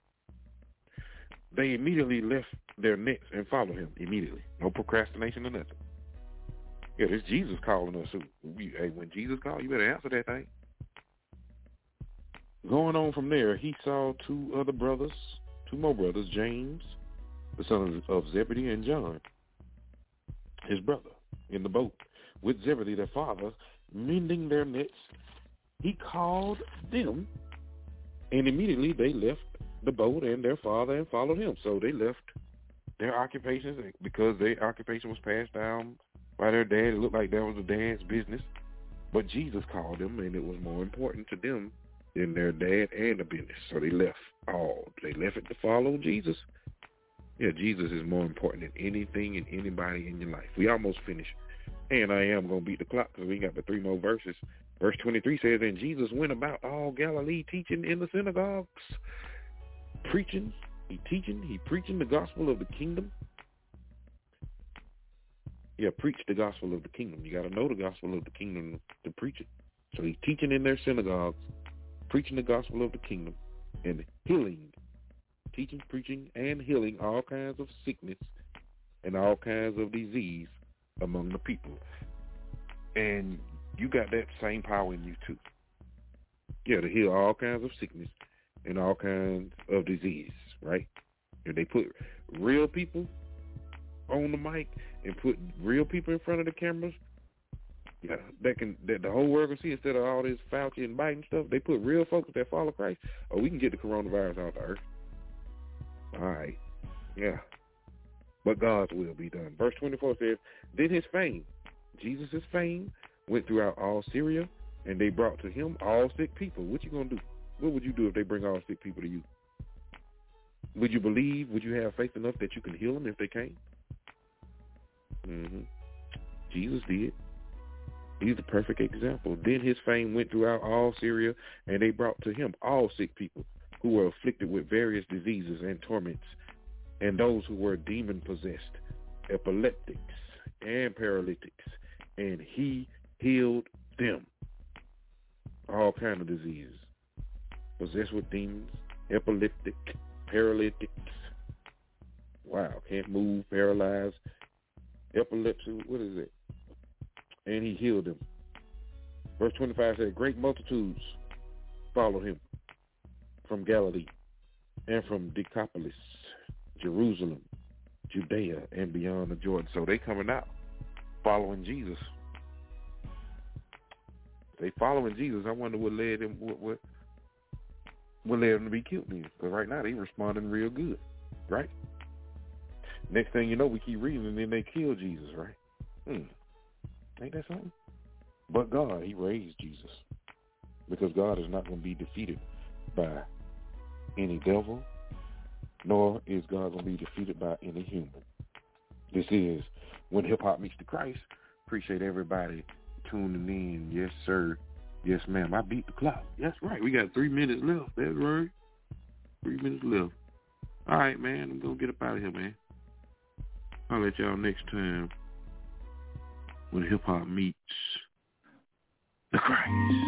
They immediately left their nets and followed him immediately. No procrastination or nothing. Yeah, it's Jesus calling us. Hey, when Jesus calls, you better answer that thing. Going on from there, he saw two other brothers, two more brothers, James, the son of Zebedee, and John, his brother, in the boat with Zebedee, their father, mending their nets. He called them, and immediately they left the boat and their father and followed him. So they left their occupations because their occupation was passed down by their dad. It looked like that was the dad's business. But Jesus called them, and it was more important to them than their dad and the business. So they left all. They left it to follow Jesus. Yeah, Jesus is more important than anything and anybody in your life. We almost finished. And I am going to beat the clock because we got the three more verses. Verse twenty-three says, and Jesus went about all Galilee, teaching in the synagogues, preaching, he teaching, he preaching the gospel of the kingdom. Yeah, preach the gospel of the kingdom. You got to know the gospel of the kingdom to preach it. So he's teaching in their synagogues, preaching the gospel of the kingdom, and healing, teaching, preaching, and healing all kinds of sickness and all kinds of disease among the people. And you got that same power in you too. Yeah, to heal all kinds of sickness and all kinds of disease, right? And they put real people on the mic and put real people in front of the cameras, yeah, that can that the whole world can see instead of all this Fauci and Biden stuff. They put real folks that follow Christ. Oh, we can get the coronavirus out the earth. All right. Yeah. But God's will be done. Verse twenty-four says, then his fame, Jesus' fame, went throughout all Syria, and they brought to him all sick people. What you going to do? What would you do if they bring all sick people to you? Would you believe? Would you have faith enough that you can heal them if they came? Mm-hmm. Jesus did. He's the perfect example. Then his fame went throughout all Syria, and they brought to him all sick people who were afflicted with various diseases and torments, and those who were demon-possessed, epileptics, and paralytics, and he healed them. All kind of diseases. Possessed with demons, epileptic, paralytics. Wow, can't move, paralyzed, epilepsy, what is it? And he healed them. Verse twenty-five said, great multitudes followed him from Galilee and from Decapolis, Jerusalem, Judea, and beyond the Jordan. So they coming out following Jesus. They following Jesus. I wonder what led them, what, what, what led them to be killed then. Because right now they responding real good, right? Next thing you know, we keep reading and then they kill Jesus, right? Hmm. Ain't that something? But God, he raised Jesus. Because God is not going to be defeated by any devil, nor is God going to be defeated by any human. This is When Hip Hop Meets the Christ. Appreciate everybody tuning in. Yes, sir. Yes, ma'am. I beat the clock. That's right. We got three minutes left. That's right. Three minutes left. All right, man. I'm going to get up out of here, man. I'll let y'all next time when hip hop meets the Christ.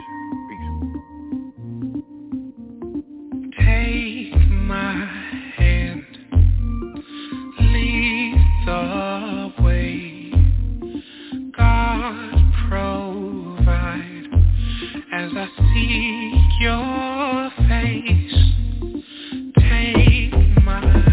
Peace. Take my hand, lead the way. God provide as I seek your face. Take my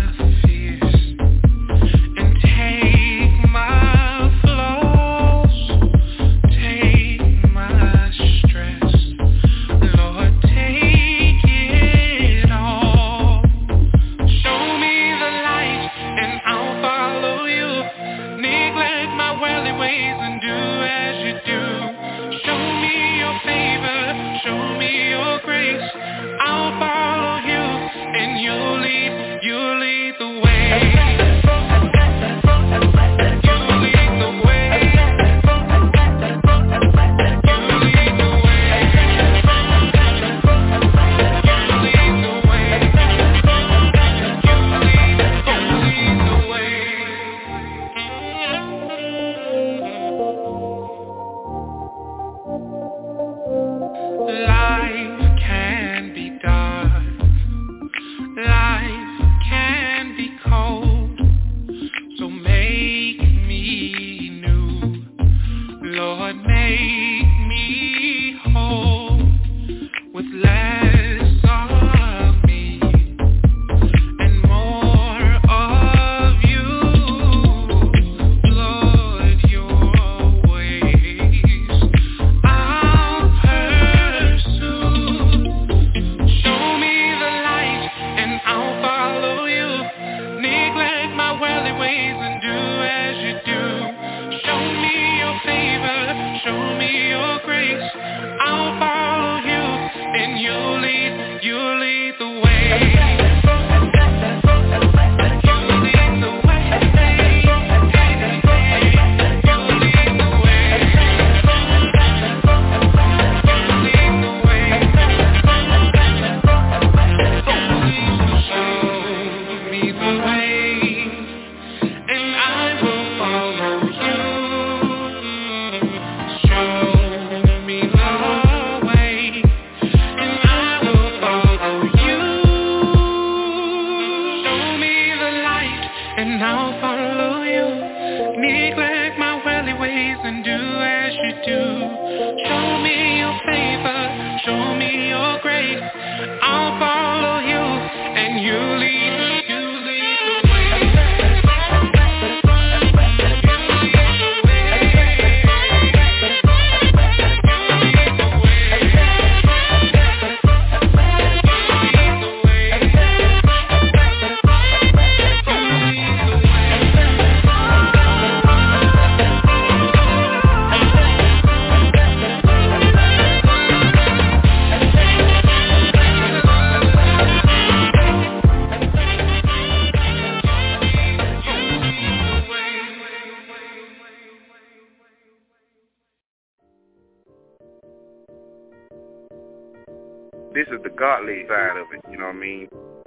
This is the godly side of it, you know what I mean?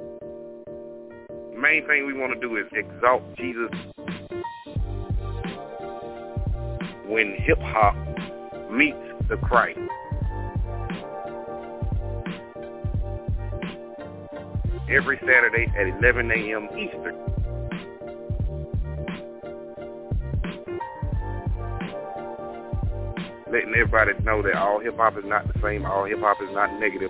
Main thing we want to do is exalt Jesus when hip-hop meets the Christ. Every Saturday at eleven a.m. Eastern. Letting everybody know that all hip-hop is not the same, all hip-hop is not negative.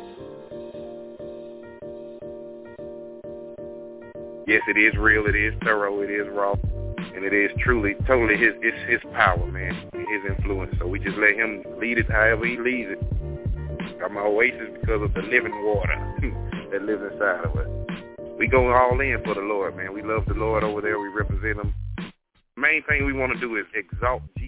Yes, it is real, it is thorough, it is raw, and it is truly, totally his, it's his power, man, his influence. So we just let him lead it however he leads it. I'm an oasis because of the living water that lives inside of us. We go all in for the Lord, man. We love the Lord over there. We represent him. Main thing we want to do is exalt Jesus.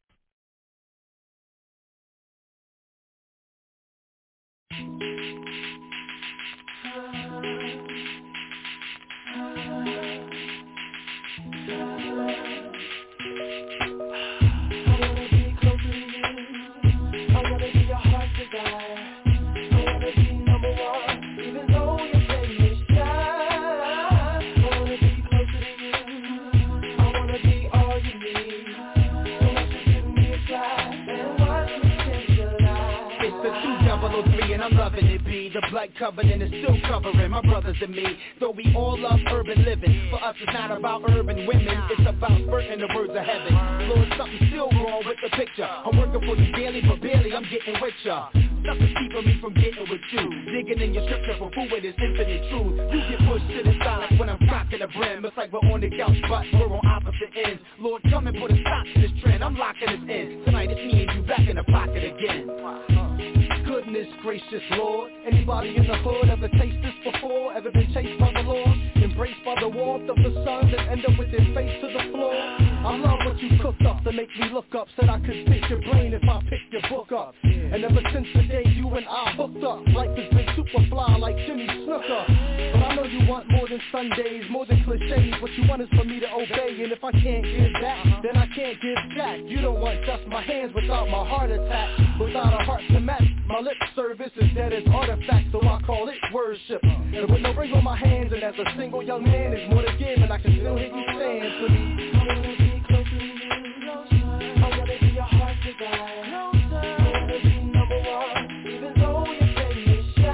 The blood covenant is still covering my brothers and me. Though we all love urban living, for us it's not about urban women, it's about spurting the words of heaven. Lord, something still wrong with the picture. I'm working for you daily, but barely I'm getting with ya. Nothing's keeping me from getting with you. Digging in your scripture for food with its infinite truth. You get pushed to the side when I'm rocking the brim. It's like we're on the couch, but we're on opposite ends. Lord, come and put a stop to this trend. I'm locking this in. Tonight it's me and you back in the pocket again. Goodness gracious Lord, anybody in the hood ever taste this before? Ever been chased by the Lord? Embraced by the warmth of the sun, then end up with their face to the floor? I love what you cooked up to make me look up. Said I could pick your brain if I picked your book up. And ever since the day you and I hooked up, life has been super fly like Jimmy Snooker. But I know you want more than Sundays, more than cliches. What you want is for me to obey, and if I can't give that, then I can't give back. You don't want just my hands without my heart attack, without a heart to match. My lip service is dead as artifact, so I call it worship. And with no ring on my hands, and as a single young man, is more to give, and I can still hear you saying to me, I wanna be closer to you. I wanna be your heart desire. I wanna be number one, even though you say you shy.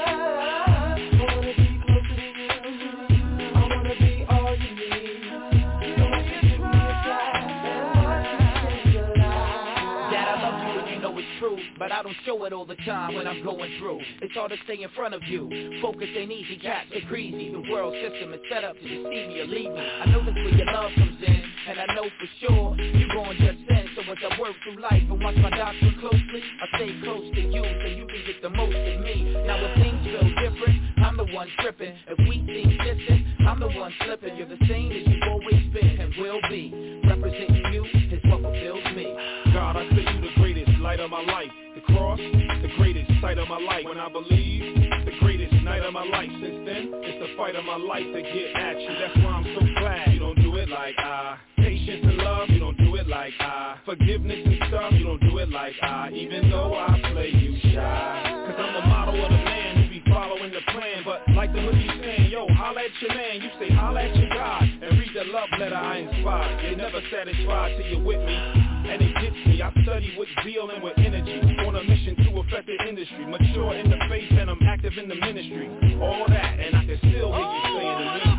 I wanna be closer to you. I wanna be all you need. So won't you give me a try and watch me change your life. Dad, I love you and you know it's true, but I don't show it all the time when I'm going through. It's hard to stay in front of you. Focus ain't easy, cats are greasy. The world system is set up to deceive me or leave me. I know that's where your love comes in, and I know for sure you gon' just send. So as I work through life and watch my doctrine closely, I stay close to you so you can get the most of me. Now if things feel different, I'm the one tripping. If we seem distant, I'm the one slipping. You're the same as you've always been and will be. Representing you is what fulfills me. God, I say you the greatest light of my life. The cross, the greatest sight of my life. When I believe, the greatest night of my life. Since then, it's the fight of my life to get at you. That's why I'm so glad you don't do it like I. Patience and love, you don't do it like I. Forgiveness and stuff, you don't do it like I. Even though I play you shy. Cause I'm the model of the man who be following the plan. But like the hoodie saying, yo, holla at your man. You say holla at your God. And read the love letter I inspired. You're never satisfied till you're with me. And it gets me, I study with zeal and with energy. On a mission to affect the industry. Mature in the faith and I'm active in the ministry. All that, and I can still hear you saying to me.